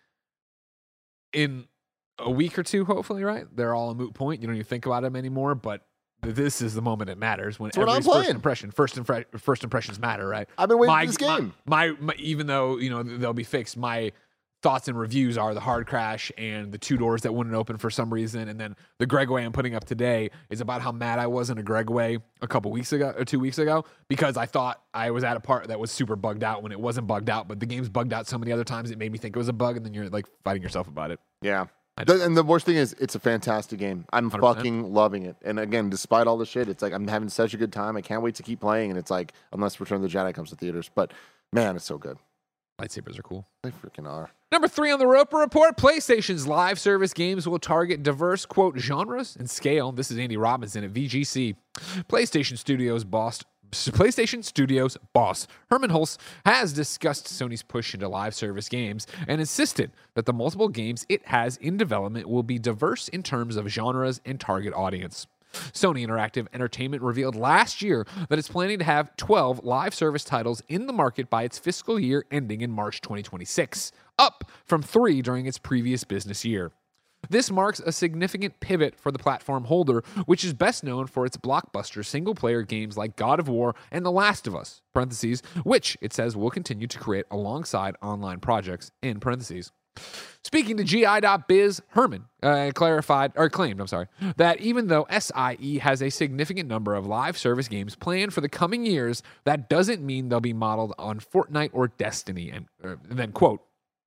in a week or two, hopefully, right? They're all a moot point. You don't even think about them anymore. But this is the moment it matters when That's what I'm every first playing. impression, first impre- first impressions matter, right? I've been waiting my, for this game. My, my, my even though you know they'll be fixed, my thoughts and reviews are the hard crash and the two doors that wouldn't open for some reason. And then the Gregway I'm putting up today is about how mad I was in a Gregway a couple weeks ago or two weeks ago because I thought I was at a part that was super bugged out when it wasn't bugged out, but the game's bugged out so many other times it made me think it was a bug, and then you're like fighting yourself about it. Yeah. The, and the worst thing is, it's a fantastic game. I'm one hundred percent fucking loving it. And again, despite all the shit, it's like I'm having such a good time. I can't wait to keep playing. And it's like, unless Return of the Jedi comes to theaters. But man, it's so good. Lightsabers are cool. They freaking are. Number three on the Roper Report, PlayStation's live service games will target diverse, quote, genres and scale. This is Andy Robinson at V G C. PlayStation Studios boss, PlayStation Studios boss Herman Hulse has discussed Sony's push into live service games and insisted that the multiple games it has in development will be diverse in terms of genres and target audience. Sony Interactive Entertainment revealed last year that it's planning to have twelve live service titles in the market by its fiscal year ending in March twenty twenty-six, up from three during its previous business year. This marks a significant pivot for the platform holder, which is best known for its blockbuster single-player games like God of War and The Last of Us, parentheses, which it says will continue to create alongside online projects, in parentheses. Speaking to G I dot biz, Herman uh, clarified, or claimed, I'm sorry, that even though S I E has a significant number of live service games planned for the coming years, that doesn't mean they'll be modeled on Fortnite or Destiny. And, uh, and then, quote,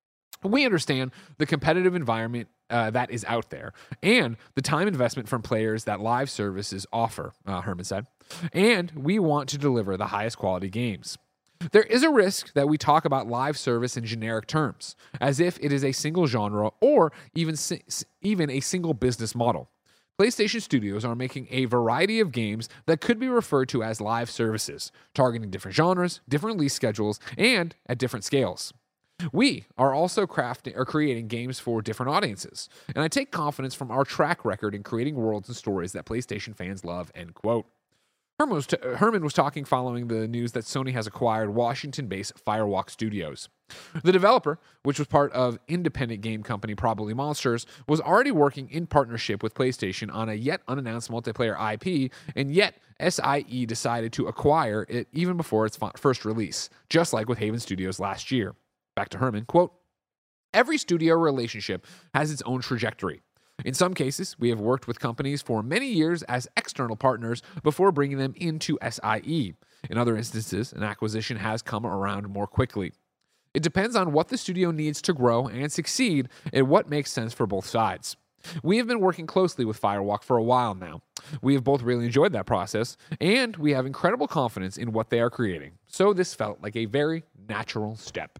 we understand the competitive environment uh, that is out there and the time investment from players that live services offer, uh, Herman said, and we want to deliver the highest quality games. There is a risk that we talk about live service in generic terms, as if it is a single genre or even, even a single business model. PlayStation Studios are making a variety of games that could be referred to as live services, targeting different genres, different release schedules, and at different scales. We are also crafting or creating games for different audiences, and I take confidence from our track record in creating worlds and stories that PlayStation fans love, end quote. Herman was, t- Herman was talking following the news that Sony has acquired Washington-based Firewalk Studios. The developer, which was part of independent game company Probably Monsters, was already working in partnership with PlayStation on a yet unannounced multiplayer I P, and yet S I E decided to acquire it even before its first release, just like with Haven Studios last year. Back to Herman, quote, every studio relationship has its own trajectory. In some cases, we have worked with companies for many years as external partners before bringing them into S I E. In other instances, an acquisition has come around more quickly. It depends on what the studio needs to grow and succeed and what makes sense for both sides. We have been working closely with Firewalk for a while now. We have both really enjoyed that process, and we have incredible confidence in what they are creating. So this felt like a very natural step.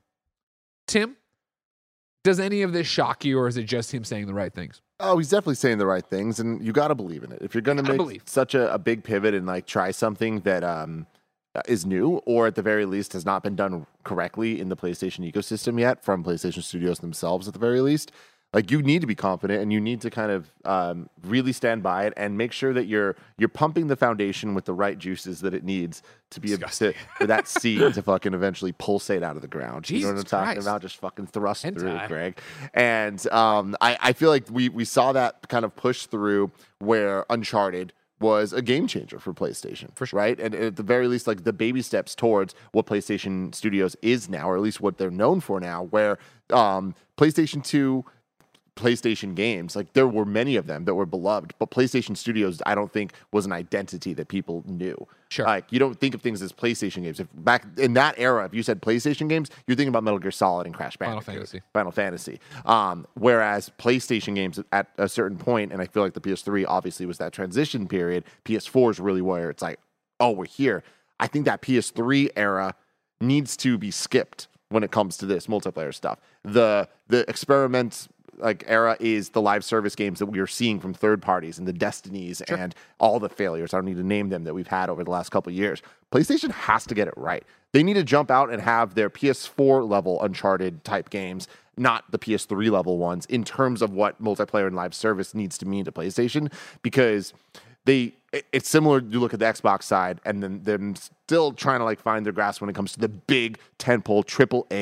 Tim, does any of this shock you, or is it just him saying the right things? Oh, he's definitely saying the right things, and you got to believe in it. If you're going to make believe. such a, a big pivot and like try something that um, is new, or at the very least has not been done correctly in the PlayStation ecosystem yet, from PlayStation Studios themselves at the very least, like you need to be confident and you need to kind of um, really stand by it and make sure that you're you're pumping the foundation with the right juices that it needs to be able to, for that seed to fucking eventually pulsate out of the ground. Jesus you know what I'm talking Christ. about? Just fucking thrust Hentai. through, Greg. And um, I, I feel like we we saw that kind of push through where Uncharted was a game changer for PlayStation, for sure. Right? And at the very least, like the baby steps towards what PlayStation Studios is now, or at least what they're known for now, where um, PlayStation two PlayStation games, like there were many of them that were beloved, but PlayStation Studios, I don't think, was an identity that people knew. Sure. Like you don't think of things as PlayStation games. If back in that era, if you said PlayStation games, you're thinking about Metal Gear Solid and Crash Bandicoot. Final Fantasy. Final Fantasy. Um, whereas PlayStation games at a certain point, and I feel like the P S three obviously was that transition period. P S four is really where it's like, oh, we're here. I think that P S three era needs to be skipped when it comes to this multiplayer stuff. The the experiments like era is the live service games that we are seeing from third parties and the Destinies sure. and all the failures. I don't need to name them that we've had over the last couple of years. PlayStation has to get it right. They need to jump out and have their P S four level Uncharted type games, not the P S three level ones, in terms of what multiplayer and live service needs to mean to PlayStation, because they it's similar. You look at the Xbox side, and then them still trying to like find their grasp when it comes to the big tentpole triple A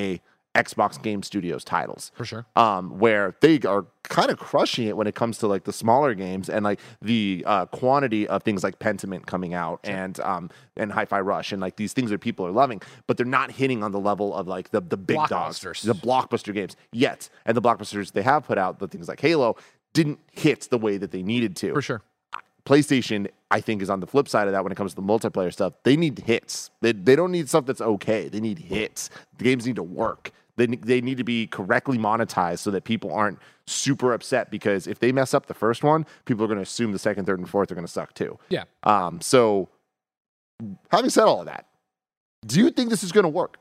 Xbox Game Studios titles. For sure. Um, where they are kind of crushing it when it comes to like the smaller games and like the uh, quantity of things like Pentiment coming out sure. and um, and Hi-Fi Rush and like these things that people are loving, but they're not hitting on the level of like the, the big dogs, the blockbuster games yet. And the blockbusters they have put out, the things like Halo, didn't hit the way that they needed to. For sure. PlayStation, I think, is on the flip side of that when it comes to the multiplayer stuff. They need hits. They they don't need stuff that's okay. They need hits. The games need to work. They they need to be correctly monetized so that people aren't super upset because if they mess up the first one, people are going to assume the second, third, and fourth are going to suck too. Yeah. Um. So, having said all of that, do you think this is going to work?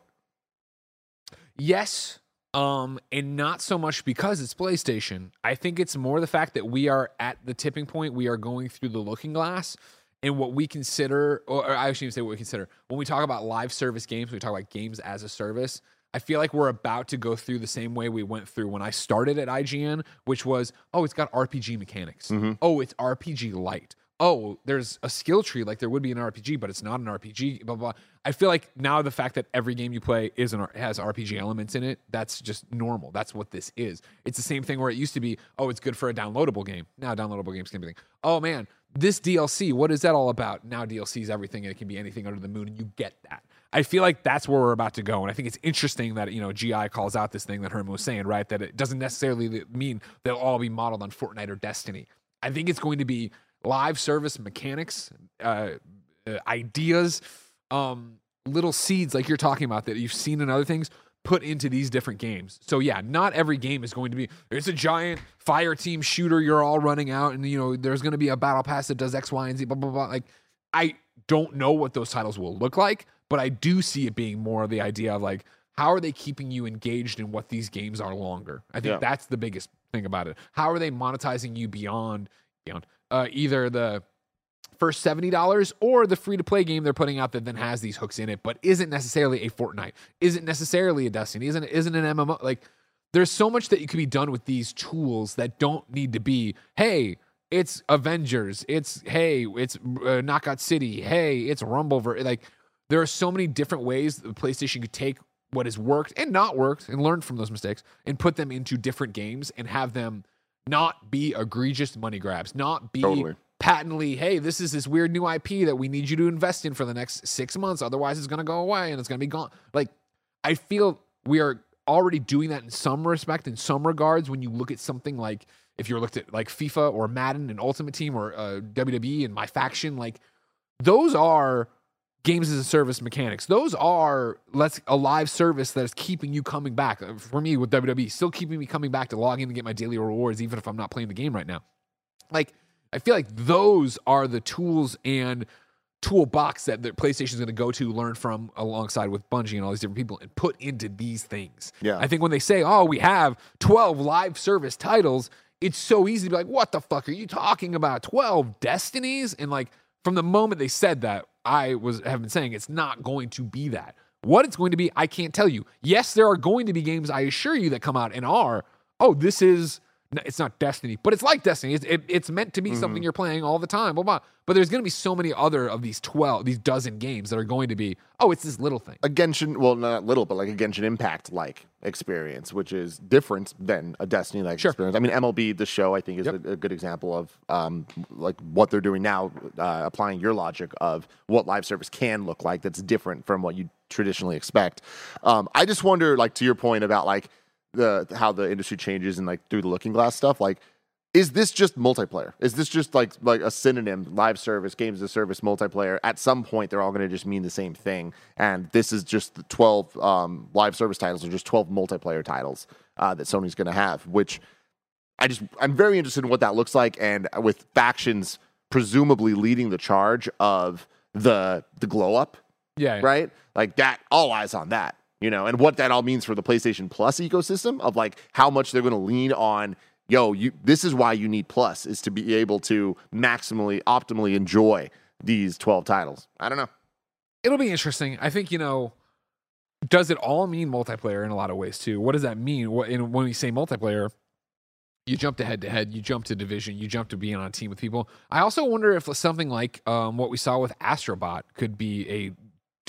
Yes. Um, and not so much because it's PlayStation. I think it's more the fact that we are at the tipping point. We are going through the looking glass, and what we consider, or I shouldn't even say what we consider, when we talk about live service games, we talk about games as a service. I feel like we're about to go through the same way we went through when I started at I G N, which was, oh, it's got R P G mechanics. Mm-hmm. Oh, it's R P G light. Oh, there's a skill tree like there would be in an R P G, but it's not an R P G, blah, blah, blah. I feel like now the fact that every game you play is an, has R P G elements in it, that's just normal. That's what this is. It's the same thing where it used to be, oh, it's good for a downloadable game. Now downloadable games can be, oh man, this D L C, what is that all about? Now D L C is everything and it can be anything under the moon and you get that. I feel like that's where we're about to go. And I think it's interesting that, you know, G I calls out this thing that Herman was saying, right? That it doesn't necessarily mean they'll all be modeled on Fortnite or Destiny. I think it's going to be live service mechanics, uh, uh, ideas, um, little seeds like you're talking about that you've seen in other things put into these different games. So yeah, not every game is going to be, it's a giant fire team shooter you're all running out and, you know, there's going to be a battle pass that does X, Y, and Z, blah, blah, blah. Like, I don't know what those titles will look like, but I do see it being more of the idea of like, how are they keeping you engaged in what these games are longer? I think yeah. that's the biggest thing about it. How are they monetizing you beyond, beyond, Uh, either the first seventy dollars or the free-to-play game they're putting out that then has these hooks in it, but isn't necessarily a Fortnite, isn't necessarily a Destiny, isn't isn't an M M O. Like, there's so much that you can be done with these tools that don't need to be, hey, it's Avengers, it's, hey, it's uh, Knockout City, hey, it's Rumbleverse. Like, there are so many different ways that the PlayStation could take what has worked and not worked and learn from those mistakes and put them into different games and have them not be egregious money grabs, not be totally. patently, hey, this is this weird new I P that we need you to invest in for the next six months. Otherwise, it's going to go away and it's going to be gone. Like, I feel we are already doing that in some respect, in some regards, when you look at something like, if you're looked at like FIFA or Madden and Ultimate Team or uh, W W E and My Faction, like, those are games as a service mechanics. Those are let's a live service that is keeping you coming back. For me with W W E, still keeping me coming back to log in and get my daily rewards, even if I'm not playing the game right now. Like, I feel like those are the tools and toolbox that the PlayStation is going to go to, learn from alongside with Bungie and all these different people and put into these things. Yeah. I think when they say, oh, we have twelve live service titles, it's so easy to be like, what the fuck are you talking about? twelve Destinies? And like, from the moment they said that, I was have been saying it's not going to be that. What it's going to be, I can't tell you. Yes, there are going to be games, I assure you, that come out and are, oh, this is, it's not Destiny, but it's like Destiny. It's, it, it's meant to be mm-hmm. something you're playing all the time, blah, blah. But there's going to be so many other of these twelve, these dozen games that are going to be, oh, it's this little thing. A Genshin, well, not little, but like a Genshin Impact-like experience, which is different than a Destiny-like sure. experience. I mean, M L B, the show, I think, is yep. a, a good example of um, like what they're doing now, uh, applying your logic of what live service can look like that's different from what you traditionally expect. Um, I just wonder, like, to your point about, like, the how the industry changes and, like, through the looking glass stuff, like, is this just multiplayer? Is this just like like a synonym, live service, games as a service, multiplayer? At some point, they're all going to just mean the same thing. And this is just the twelve um, live service titles, or just twelve multiplayer titles uh, that Sony's going to have, which I just, I'm very interested in what that looks like. And with factions presumably leading the charge of the the glow up, yeah, yeah. right? Like that, all eyes on that, you know, and what that all means for the PlayStation Plus ecosystem of like how much they're going to lean on. Yo, you. This is why you need Plus, is to be able to maximally, optimally enjoy these twelve titles. I don't know. It'll be interesting. I think, you know, does it all mean multiplayer in a lot of ways too? What does that mean? What, in, when we say multiplayer, you jump to head-to-head, you jump to division, you jump to being on a team with people. I also wonder if something like um, what we saw with Astrobot could be a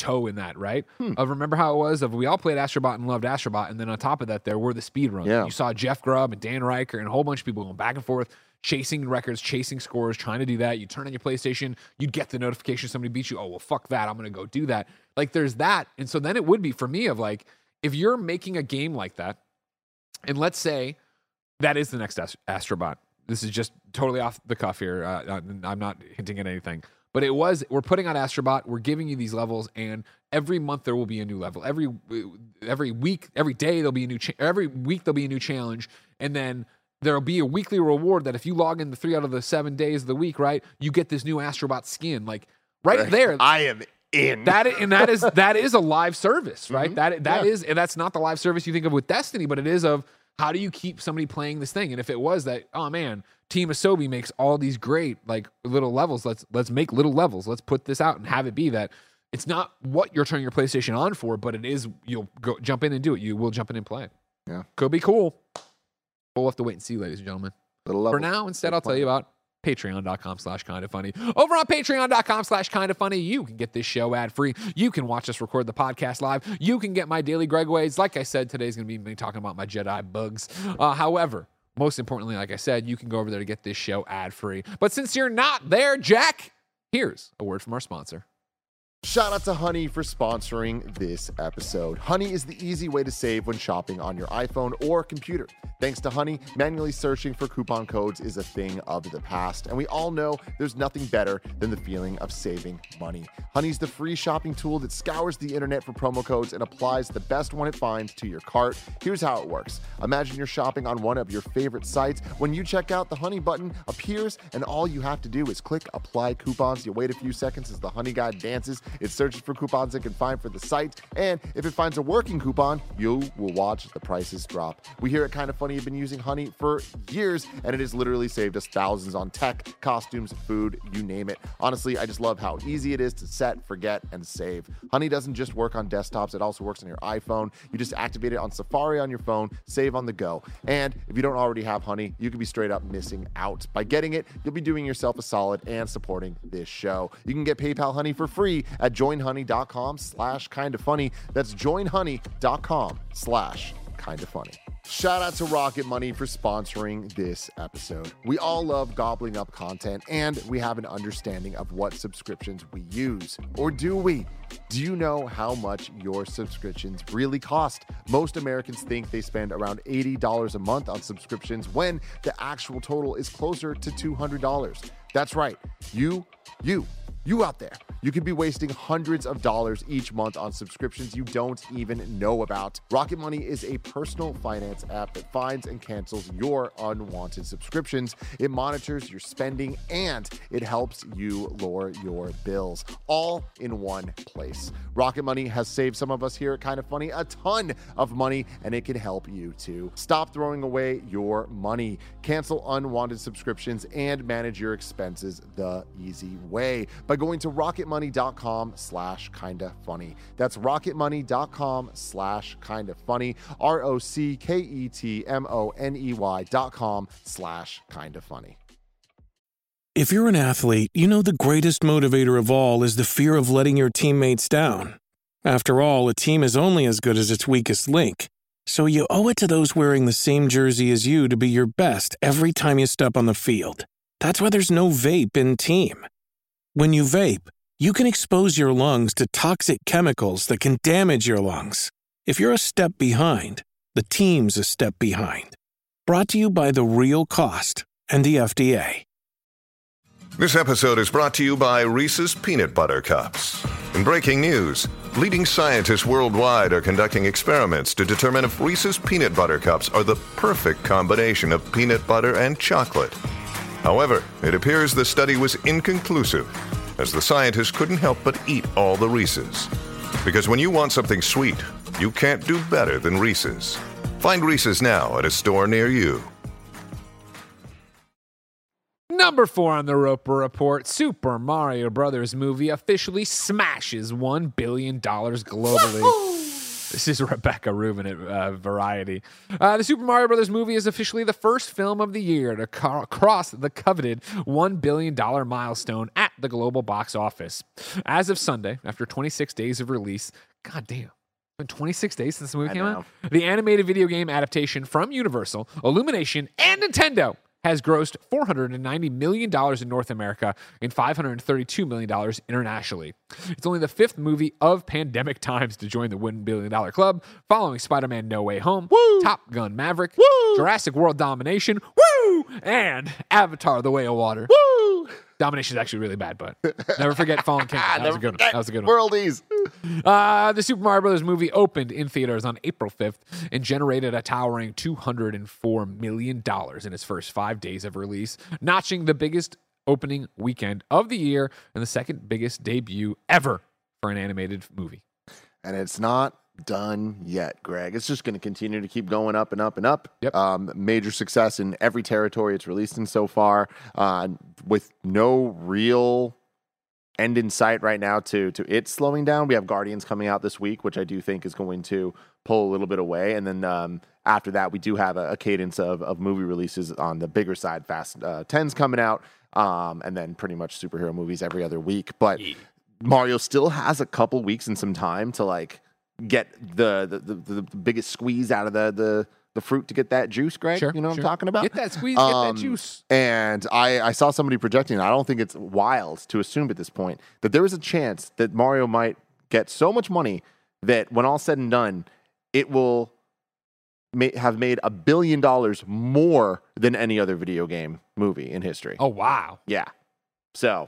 toe in that, right? Hmm. Of remember how it was of we all played Astrobot and loved Astrobot, and then on top of that, there were the speed runs. Yeah. You saw Jeff Grubb and Dan Riker and a whole bunch of people going back and forth, chasing records, chasing scores, trying to do that. You turn on your PlayStation, you'd get the notification somebody beat you. Oh, well, fuck that. I'm going to go do that. Like, there's that. And so then it would be for me of like, if you're making a game like that, and let's say that is the next Ast- Astrobot. This is just totally off the cuff here. Uh, I'm not hinting at anything. But it was, we're putting out Astrobot, we're giving you these levels, and every month there will be a new level. Every every week, every day there'll be a new, cha- every week there'll be a new challenge, and then there'll be a weekly reward that if you log in the three out of the seven days of the week, right, you get this new Astrobot skin. Like, right there. I am in. That is, and that is that is a live service, right? Mm-hmm. That that Yeah. is, and that's not the live service you think of with Destiny, but it is of how do you keep somebody playing this thing? And if it was that, oh man, Team Asobi makes all these great like little levels. Let's let's make little levels. Let's put this out and have it be that it's not what you're turning your PlayStation on for, but it is you'll go jump in and do it. You will jump in and play. Yeah, could be cool. We'll have to wait and see, ladies and gentlemen. Little level. For now, instead, I'll tell you about patreon.com slash kind of funny. Over on patreon.com slash kind of funny, you can get this show ad free. You can watch us record the podcast live. You can get my daily Gregways. Like I said, today's going to be me talking about my Jedi bugs. Uh, however, most importantly, like I said, you can go over there to get this show ad free. But since you're not there, Jack, here's a word from our sponsor. Shout out to Honey for sponsoring this episode. Honey is the easy way to save when shopping on your iPhone or computer. Thanks to Honey, manually searching for coupon codes is a thing of the past, and we all know there's nothing better than the feeling of saving money. Honey's the free shopping tool that scours the internet for promo codes and applies the best one it finds to your cart. Here's how it works. Imagine you're shopping on one of your favorite sites. When you check out, the Honey button appears, and all you have to do is click Apply Coupons. You wait a few seconds as the Honey guy dances. It searches for coupons it can find for the site, and if it finds a working coupon, you will watch the prices drop. We here at Kind of Funny have been using Honey for years, and it has literally saved us thousands on tech, costumes, food, you name it. Honestly, I just love how easy it is to set, forget, and save. Honey doesn't just work on desktops, it also works on your iPhone. You just activate it on Safari on your phone, save on the go. And if you don't already have Honey, you could be straight up missing out. By getting it, you'll be doing yourself a solid and supporting this show. You can get PayPal Honey for free at joinhoney.com slash kind of funny. That's joinhoney.com slash kind of funny. Shout out to Rocket Money for sponsoring this episode. We all love gobbling up content, and we have an understanding of what subscriptions we use. Or do we? Do you know how much your subscriptions really cost? Most Americans think they spend around eighty dollars a month on subscriptions when the actual total is closer to two hundred dollars. That's right. You, you, you out there. You could be wasting hundreds of dollars each month on subscriptions you don't even know about. Rocket Money is a personal finance app that finds and cancels your unwanted subscriptions. It monitors your spending and it helps you lower your bills, all in one place. Rocket Money has saved some of us here at Kind of Funny a ton of money, and it can help you too. Stop throwing away your money. Cancel unwanted subscriptions and manage your expenses the easy way by going to rocketmoney.com slash kinda funny. That's rocketmoney.com slash kinda funny. R O C K E T M O N E Y dot com slash kinda funny. If you're an athlete, you know the greatest motivator of all is the fear of letting your teammates down. After all, a team is only as good as its weakest link. So you owe it to those wearing the same jersey as you to be your best every time you step on the field. That's why there's no vape in team. When you vape, you can expose your lungs to toxic chemicals that can damage your lungs. If you're a step behind, the team's a step behind. Brought to you by The Real Cost and the F D A. This episode is brought to you by Reese's Peanut Butter Cups. In breaking news, leading scientists worldwide are conducting experiments to determine if Reese's Peanut Butter Cups are the perfect combination of peanut butter and chocolate. However, it appears the study was inconclusive, as the scientists couldn't help but eat all the Reese's. Because when you want something sweet, you can't do better than Reese's. Find Reese's now at a store near you. Number four on the Roper Report, Super Mario Brothers movie officially smashes one billion dollars globally. Woo-hoo! This is Rebecca Rubin at uh, Variety. Uh, the Super Mario Brothers movie is officially the first film of the year to ca- cross the coveted one billion dollars milestone at the global box office. As of Sunday, after twenty-six days of release, god damn, it's been twenty-six days since the movie I came know. out. The animated video game adaptation from Universal, Illumination, and Nintendo has grossed four hundred ninety million dollars in North America and five hundred thirty-two million dollars internationally. It's only the fifth movie of pandemic times to join the one billion dollars club, following Spider-Man No Way Home, Woo! Top Gun Maverick, Woo! Jurassic World Domination, Woo! And Avatar The Way of Water. Woo! Domination is actually really bad, but never forget Fallen Kingdom. That was a good one. That was a good one. Worldies. Uh, the Super Mario Brothers movie opened in theaters on April fifth and generated a towering two hundred four million dollars in its first five days of release, notching the biggest opening weekend of the year and the second biggest debut ever for an animated movie. And it's not done yet, Greg. It's just going to continue to keep going up and up and up. Yep. Um, major success in every territory it's released in so far, uh, with no real end in sight right now to to it slowing down. We have Guardians coming out this week, which I do think is going to pull a little bit away. And then um, after that, we do have a, a cadence of, of movie releases on the bigger side. Fast uh, ten's coming out, um, and then pretty much superhero movies every other week. But yeah. Mario still has a couple weeks and some time to like get the the, the, the biggest squeeze out of the, the the fruit to get that juice, Greg. Sure, you know what sure. I'm talking about? Get that squeeze, Um, get that juice. And I, I saw somebody projecting, I don't think it's wild to assume at this point, that there is a chance that Mario might get so much money that when all said and done, it will ma- have made a billion dollars more than any other video game movie in history. Oh, wow. Yeah. So,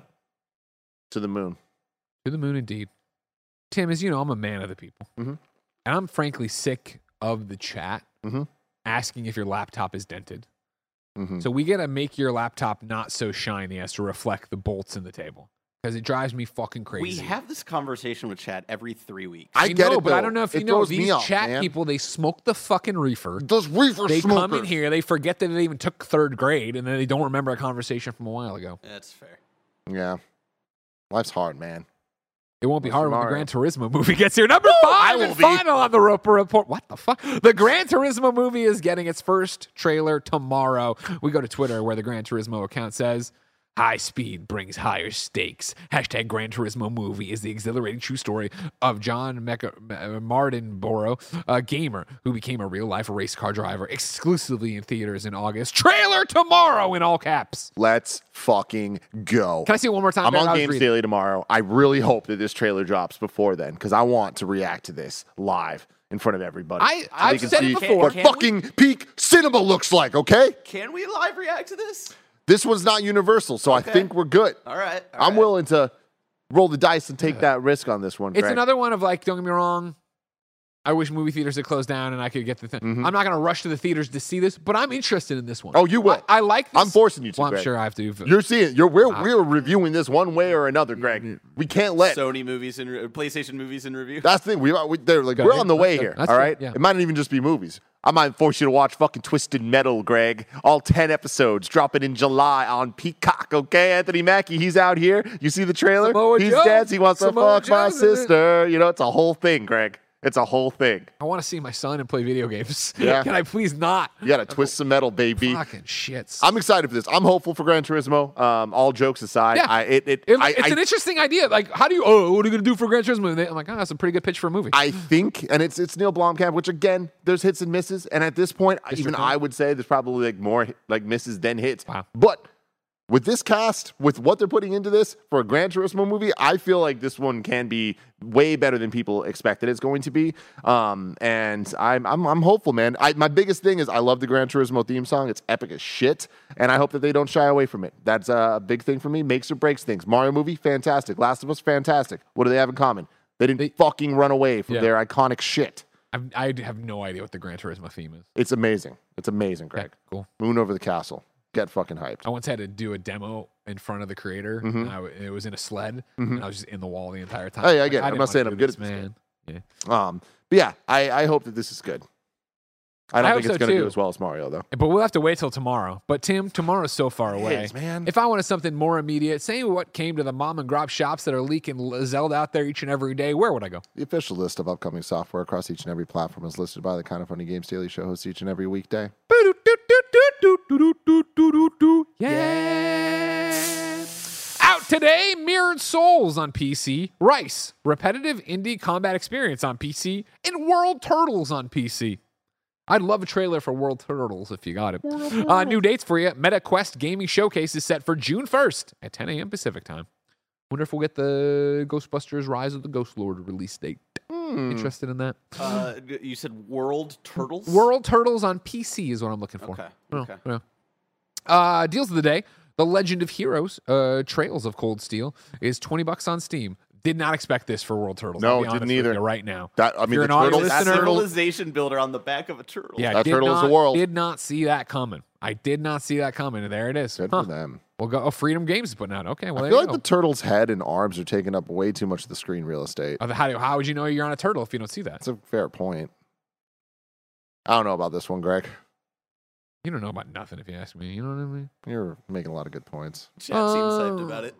to the moon. To the moon, indeed. Tim, as you know, I'm a man of the people. Mm-hmm. And I'm frankly sick of the chat Mm-hmm. asking if your laptop is dented. Mm-hmm. So we got to make your laptop not so shiny as to reflect the bolts in the table. Because it drives me fucking crazy. We have this conversation with chat every three weeks. I I get know, it, but I though. don't know if It you know throws me these off, chat man. people. They smoke the fucking reefer. Those reefer They smokers. come in here, they forget that they even took third grade, and then they don't remember a conversation from a while ago. That's fair. Yeah. Life's hard, man. It won't be What's hard when the Mario? Gran Turismo movie gets here. Number five will and be. final on the Roper Report. What the fuck? The Gran Turismo movie is getting its first trailer tomorrow. We go to Twitter where the Gran Turismo account says, high speed brings higher stakes. Hashtag Gran Turismo movie is the exhilarating true story of John Mecha- Martinborough, a gamer who became a real-life race car driver exclusively in theaters in August. Trailer tomorrow in all caps. Let's fucking go. Can I see it one more time? I'm Barrett? on I was Games reading. Daily tomorrow. I really hope that this trailer drops before then because I want to react to this live in front of everybody. I- So I've they can said it see before. what Can fucking peak cinema looks like, okay? Can we live react to this? This one's not universal, so I Okay. think we're good. All right. all I'm right. willing to roll the dice and take that risk on this one, It's Greg. another one of like, don't get me wrong, I wish movie theaters had closed down and I could get the thing. Mhm. I'm not going to rush to the theaters to see this, but I'm interested in this one. Oh, you will. I, I like this. I'm forcing you to, Well, I'm Greg. sure I have to. You're seeing you're we're Wow. we're reviewing this one way or another, Greg. We can't let Sony movies and re- PlayStation movies in review. That's the thing. We, we they're like Go we're ahead. on the way That's here. good. That's all good. right. Yeah. It might not even just be movies. I might force you to watch fucking Twisted Metal, Greg. All ten episodes dropping in July on Peacock. Okay, Anthony Mackie, he's out here. You see the trailer? Samoa he's Joe. dancing. He wants Samoa to fuck my Joe's in it. sister. You know, it's a whole thing, Greg. It's a whole thing. I want to see my son and play video games. Yeah. Can I please not? You got to twist some metal, baby. Fucking shits. I'm excited for this. I'm hopeful for Gran Turismo. Um, all jokes aside, Yeah. I, it, it, It- I, it's I, an interesting idea. Like, how do you, oh, what are you going to do for Gran Turismo? And they- I'm like, oh, that's a pretty good pitch for a movie. I think, and it's it's Neil Blomkamp, which again, there's hits and misses, and at this point, District even Nine. I would say there's probably like more like misses than hits. Wow. But with this cast, with what they're putting into this for a Gran Turismo movie, I feel like this one can be way better than people expected it's going to be. Um, and I'm I'm I'm hopeful, man. I, my biggest thing is I love the Gran Turismo theme song. It's epic as shit, and I hope that they don't shy away from it. That's a big thing for me. Makes or breaks things. Mario movie, fantastic. Last of Us, fantastic. What do they have in common? They didn't They- fucking run away from Yeah. their iconic shit. I've, I have no idea what the Gran Turismo theme is. It's amazing. It's amazing, Greg. Yeah, cool. Moon over the castle. Get fucking hyped. I once had to do a demo in front of the creator. Mhm. And I w it was in a sled, Mhm. and I was just in the wall the entire time. Hey, I Like, get it. I'm didn't not wanna saying do I'm good this, at this man. Yeah. Um, but yeah, I, I hope that this is good. I don't I think hope it's so, going to do too. as well as Mario, though. But we'll have to wait till tomorrow. But Tim, tomorrow's so far away. is, man. If I wanted something more immediate, saying what came to the mom and grop shops that are leaking Zelda out there each and every day, where would I go? The official list of upcoming software across each and every platform is listed by the Kind of Funny Games Daily Show hosts each and every weekday. Yeah. today, Mirrored Souls on P C, Rice, repetitive indie combat experience on P C, and World Turtles on P C. I'd love a trailer for World Turtles if you got it. Uh, new dates for you. Meta Quest Gaming Showcase is set for June first at ten a.m. Pacific time. Wonder if we'll get the Ghostbusters Rise of the Ghost Lord release date. Hmm. Interested in that? Uh, you said World Turtles? World Turtles on P C is what I'm looking for. Okay. Oh, okay. yeah. Uh, deals of the day. The Legend of Heroes, uh, Trails of Cold Steel, is twenty bucks on Steam. Did not expect this for World Turtles. No, I'll be honest didn't with either. you right now. That, I If mean, you're the an audio turtles, That listener, civilization builder on the back of a turtle. yeah, That did turtle is not, the world. Did not see that coming. I did not see that coming. And there it is. Good Huh. for them. We'll go. Oh, Freedom Games is putting out. Okay, well, I there feel you like go. the turtle's head and arms are taking up way too much of the screen real estate. Uh, how, do- how would you know you're on a turtle if you don't see that? That's a fair point. I don't know about this one, Greg. You don't know about nothing if you ask me. You know what I mean? You're making a lot of good points. Chat seems Uh, hyped about it.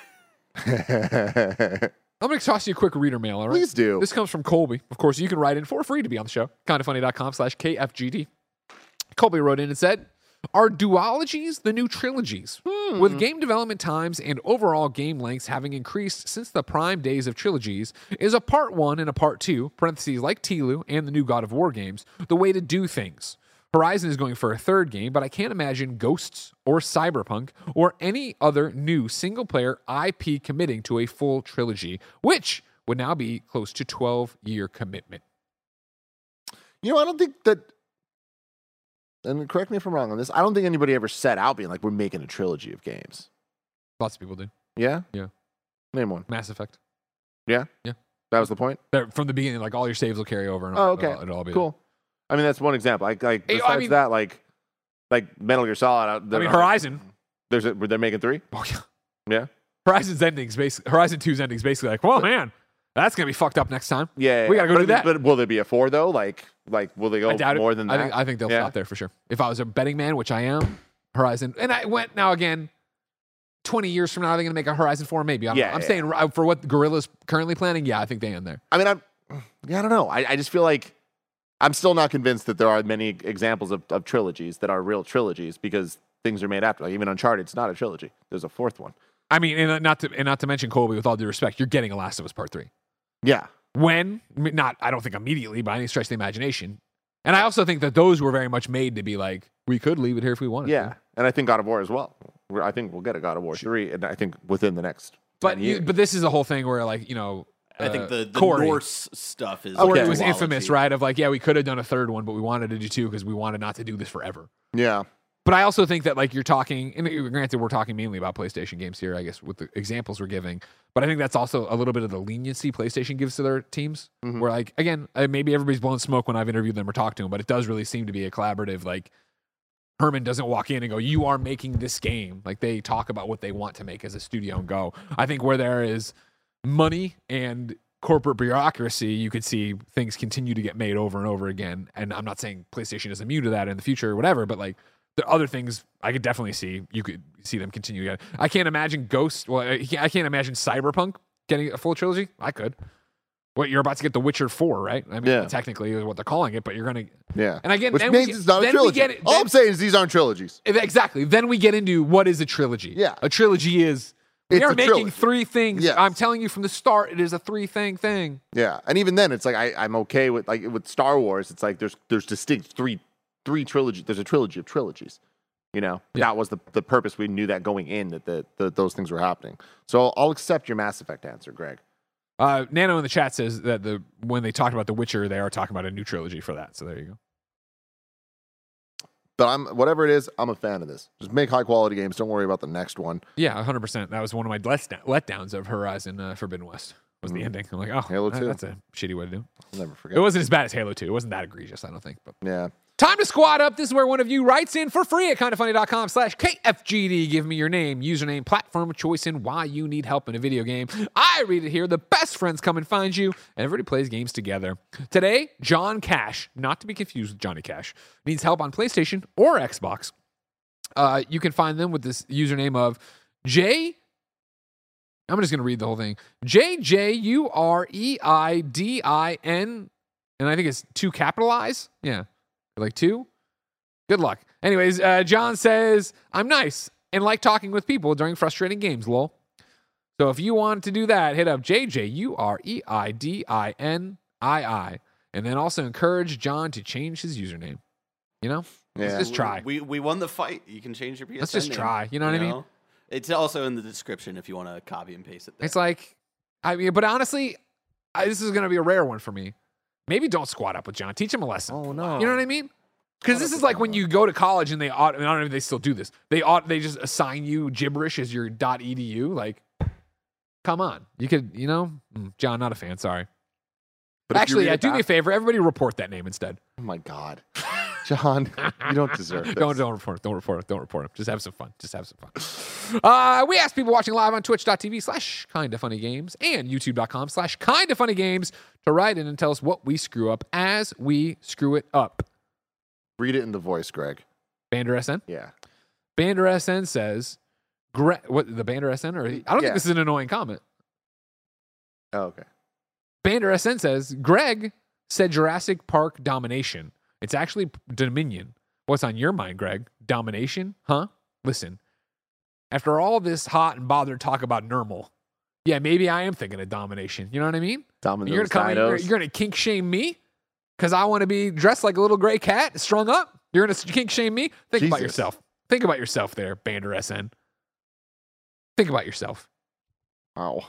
I'm going to toss you a quick reader mail, all right? Please do. This comes from Colby. Of course, you can write in for free to be on the show. Kindafunny.com slash KFGD. Colby wrote in and said, are duologies the new trilogies? Hmm. With game development times and overall game lengths having increased since the prime days of trilogies, is a part one and a part two, parentheses like T L U and the new God of War games, the way to do things? Horizon is going for a third game, but I can't imagine Ghosts or Cyberpunk or any other new single-player I P committing to a full trilogy, which would now be close to twelve-year commitment. You know, I don't think that, and correct me if I'm wrong on this, I don't think anybody ever set out being like, we're making a trilogy of games. Lots of people do. Yeah? Yeah. Name one. Mass Effect. Yeah? Yeah. That was the point? They're, from the beginning, like all your saves will carry over. And Oh, all, okay. It'll, it'll all be Cool. I mean, that's one example. Like, like Hey, I besides mean- that, like, like Metal Gear Solid. uh, I they're mean, not- Horizon. There's a, they're making three? Oh, yeah. Yeah? Horizon's ending's basically Horizon two's ending's basically like, well, man, that's gonna be fucked up next time. Yeah. We gotta go but, do that. But will there be a four, though? Like, like will they go I doubt more it. than I that? think I think they'll Yeah. stop there for sure. If I was a betting man, which I am, Horizon, and I went now again. Twenty years from now, are they going to make a Horizon four? Maybe. I don't Yeah, know. I'm yeah. saying uh, for what Guerrilla's currently planning, yeah, I think they end there. I mean, I'm, yeah, I don't know. I, I just feel like I'm still not convinced that there are many examples of, of trilogies that are real trilogies because things are made after. Like even Uncharted, it's not a trilogy. There's a fourth one. I mean, and uh, not to and not to mention Colby. With all due respect, you're getting a Last of Us Part Three. Yeah. When? Not. I don't think immediately by any stretch of the imagination. And I also think that those were very much made to be like, we could leave it here if we wanted. Yeah. to. And I think God of War as well. We're, I think we'll get a God of War three, and I think within the next But ten you, years. but this is a whole thing where like you know. I think uh, the, the Corey, Norse stuff is. Corey Okay. was duology. infamous, right? Of like, yeah, we could have done a third one, but we wanted to do two because we wanted not to do this forever. yeah. But I also think that like you're talking, and granted, we're talking mainly about PlayStation games here, I guess, with the examples we're giving. But I think that's also a little bit of the leniency PlayStation gives to their teams. Mhm. Where like again, uh, maybe everybody's blowing smoke when I've interviewed them or talked to them, but it does really seem to be a collaborative. Like Herman doesn't walk in and go, "You are making this game." Like they talk about what they want to make as a studio and go. I think where there is money and corporate bureaucracy, you could see things continue to get made over and over again. And I'm not saying PlayStation is immune to that in the future or whatever, but like the other things I could definitely see. You could see them continue. Again. I can't imagine Ghost. Well, I can't I can't imagine Cyberpunk getting a full trilogy. I could. What you're about to get The Witcher four, right? I mean, Yeah. technically is what they're calling it, but you're gonna. Yeah. And again, Which then we means get- it's not a then we trilogy. get it- All then- I'm saying is these aren't trilogies. Exactly. Then we get into what is a trilogy. Yeah. A trilogy is we It's are a making trilogy. three things. Yes. I'm telling you from the start, it is a three thing thing. Yeah. And even then, it's like I, I'm okay with like with Star Wars. It's like there's there's distinct three three trilogy. There's a trilogy of trilogies. You know, Yeah. that was the, the purpose. We knew that going in that the, the, those things were happening. So I'll accept your Mass Effect answer, Greg. Uh, Nano in the chat says that the when they talked about The Witcher, they are talking about a new trilogy for that. So there you go. But I'm whatever it is, I'm a fan of this. Just make high quality games. Don't worry about the next one. Yeah, one hundred percent. That was one of my let- letdowns of Horizon uh, Forbidden West. Was the Mhm. ending? I'm like, oh, Halo that- two. that's a shitty way to do. I'll never forget. It wasn't as bad as Halo two. It wasn't that egregious, I don't think. But Yeah. time to squad up. This is where one of you writes in for free at kindafunny.com slash KFGD. Give me your name, username, platform of choice, and why you need help in a video game. I read it here. The best friends come and find you. And everybody plays games together. Today, John Cash, not to be confused with Johnny Cash, needs help on PlayStation or Xbox. Uh, you can find them with this username of J. I'm just going to read the whole thing. J J U R E I D I N. And I think it's two capital I's. Yeah. Like two? Good luck. Anyways, uh, John says, I'm nice and like talking with people during frustrating games, lol. So if you want to do that, hit up J J U R E I D I N I I. And then also encourage John to change his username. You know? Yeah. Let's just try. We we won the fight. You can change your P S N Let's just name, try. You know what I mean? It's also in the description if you want to copy and paste it there. It's like, I mean, but honestly, I, this is going to be a rare one for me. Maybe don't squat up with John. Teach him a lesson. Oh, no. You know what I mean? Because this is like when you go to college and they, ought, I don't know if they still do this. They ought, they just assign you gibberish as your .edu. Like, come on. You could, you know, mm, John, not a fan. Sorry. But actually, yeah, yeah, do me a favor. Everybody report that name instead. Oh my God, John, you don't deserve this. Don't don't report it. Don't report it. Don't report it. Just have some fun. Just have some fun. Uh, we asked people watching live on twitch.tv slash kinda funny games and youtube.com slash kinda funny games to write in and tell us what we screw up as we screw it up. Read it in the voice, Greg. Bander S N? Yeah. Bander S N says, Gre- what the Bander S N? Or I don't Yeah. think this is an annoying comment. Oh, okay. Bander S N says, Greg said Jurassic Park domination. It's actually Dominion. What's on your mind, Greg? Domination? Huh? Listen, after all this hot and bothered talk about Nermal, yeah, maybe I am thinking of domination. You know what I mean? Dominate You're gonna come, you're, you're gonna kink shame me because I want to be dressed like a little gray cat, strung up. You're gonna kink shame me? Think about Jesus. yourself. Think about yourself there, Bander S N. Think about yourself. Wow.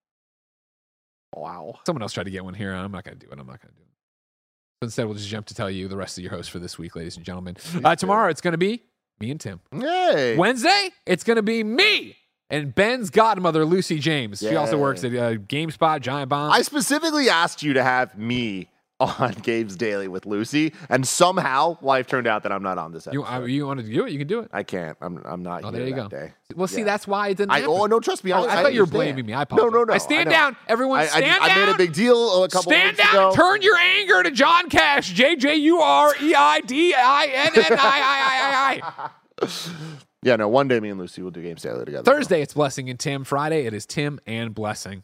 Wow. Someone else tried to get one here. I'm not going to do it. I'm not going to do it. So instead, we'll just jump to tell you the rest of your hosts for this week, ladies and gentlemen. Uh, tomorrow, it's going to be me and Tim. Hey. Wednesday, it's going to be me and Ben's godmother, Lucy James. She also Yay. works at uh, GameSpot, Giant Bomb. I specifically asked you to have me on Games Daily with Lucy, and somehow life turned out that I'm not on this episode. you, uh, you want to do it? You can do it. I can't. I'm. I'm not. Oh, here there you that go. Day. Well, see, Yeah. that's why it didn't I. happen. Oh no, trust me. Oh, I, thought you were understand. blaming me. I apologize. No, no, no. I stand I know. down. Everyone I, stand I, down. I made a big deal a couple Stand weeks down. ago. Turn your anger to John Cash. J J U R E I D I N N I I I I. Yeah, no. One day, me and Lucy will do Games Daily together. Thursday, it's Blessing and Tim. Friday, it is Tim and Blessing.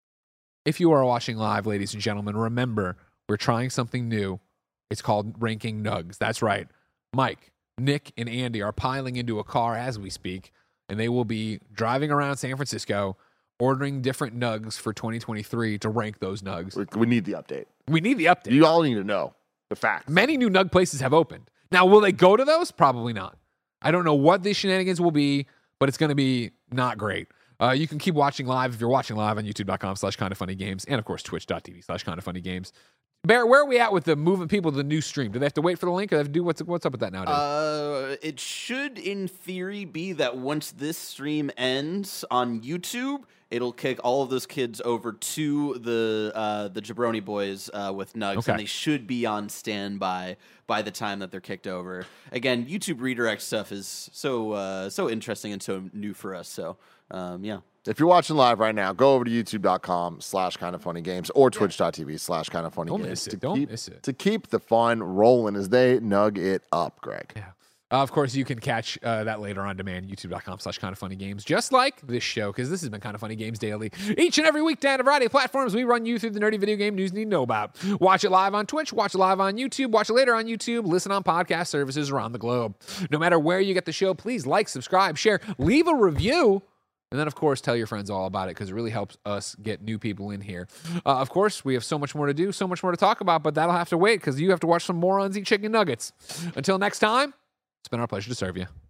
If you are watching live, ladies and gentlemen, remember, we're trying something new. It's called Ranking Nugs. That's right. Mike, Nick, and Andy are piling into a car as we speak, and they will be driving around San Francisco, ordering different nugs for twenty twenty-three to rank those nugs. We, we need the update. We need the update. You all need to know the facts. Many new nug places have opened. Now, will they go to those? Probably not. I don't know what the shenanigans will be, but it's going to be not great. Uh, you can keep watching live if you're watching live on youtube.com slash kind of funny games and, of course, twitch.tv slash kind of funny games. Bear, where are we at with the moving people to the new stream? Do they have to wait for the link or do they have to do what's, what's up with that nowadays? Uh, it should, in theory, be that once this stream ends on YouTube, it'll kick all of those kids over to the uh, the Jabroni Boys uh, with Nugs, Okay. and they should be on standby by the time that they're kicked over. Again, YouTube redirect stuff is so uh, so interesting and so new for us. So, um, yeah. If you're watching live right now, go over to youtube.com slash kind of funny games or twitch.tv slash kind of funny Don't games. miss it. to Don't keep, miss it. To keep the fun rolling as they nug it up, Greg. Yeah. Uh, of course, you can catch uh, that later on demand, youtube.com slash kind of funny games, just like this show, because this has been Kind of Funny Games Daily. Each and every weekday on a variety of platforms, we run you through the nerdy video game news you need to know about. Watch it live on Twitch, watch it live on YouTube, watch it later on YouTube, listen on podcast services around the globe. No matter where you get the show, please like, subscribe, share, leave a review. And then, of course, tell your friends all about it because it really helps us get new people in here. Uh, of course, we have so much more to do, so much more to talk about, but that'll have to wait because you have to watch some morons eat chicken nuggets. Until next time, it's been our pleasure to serve you.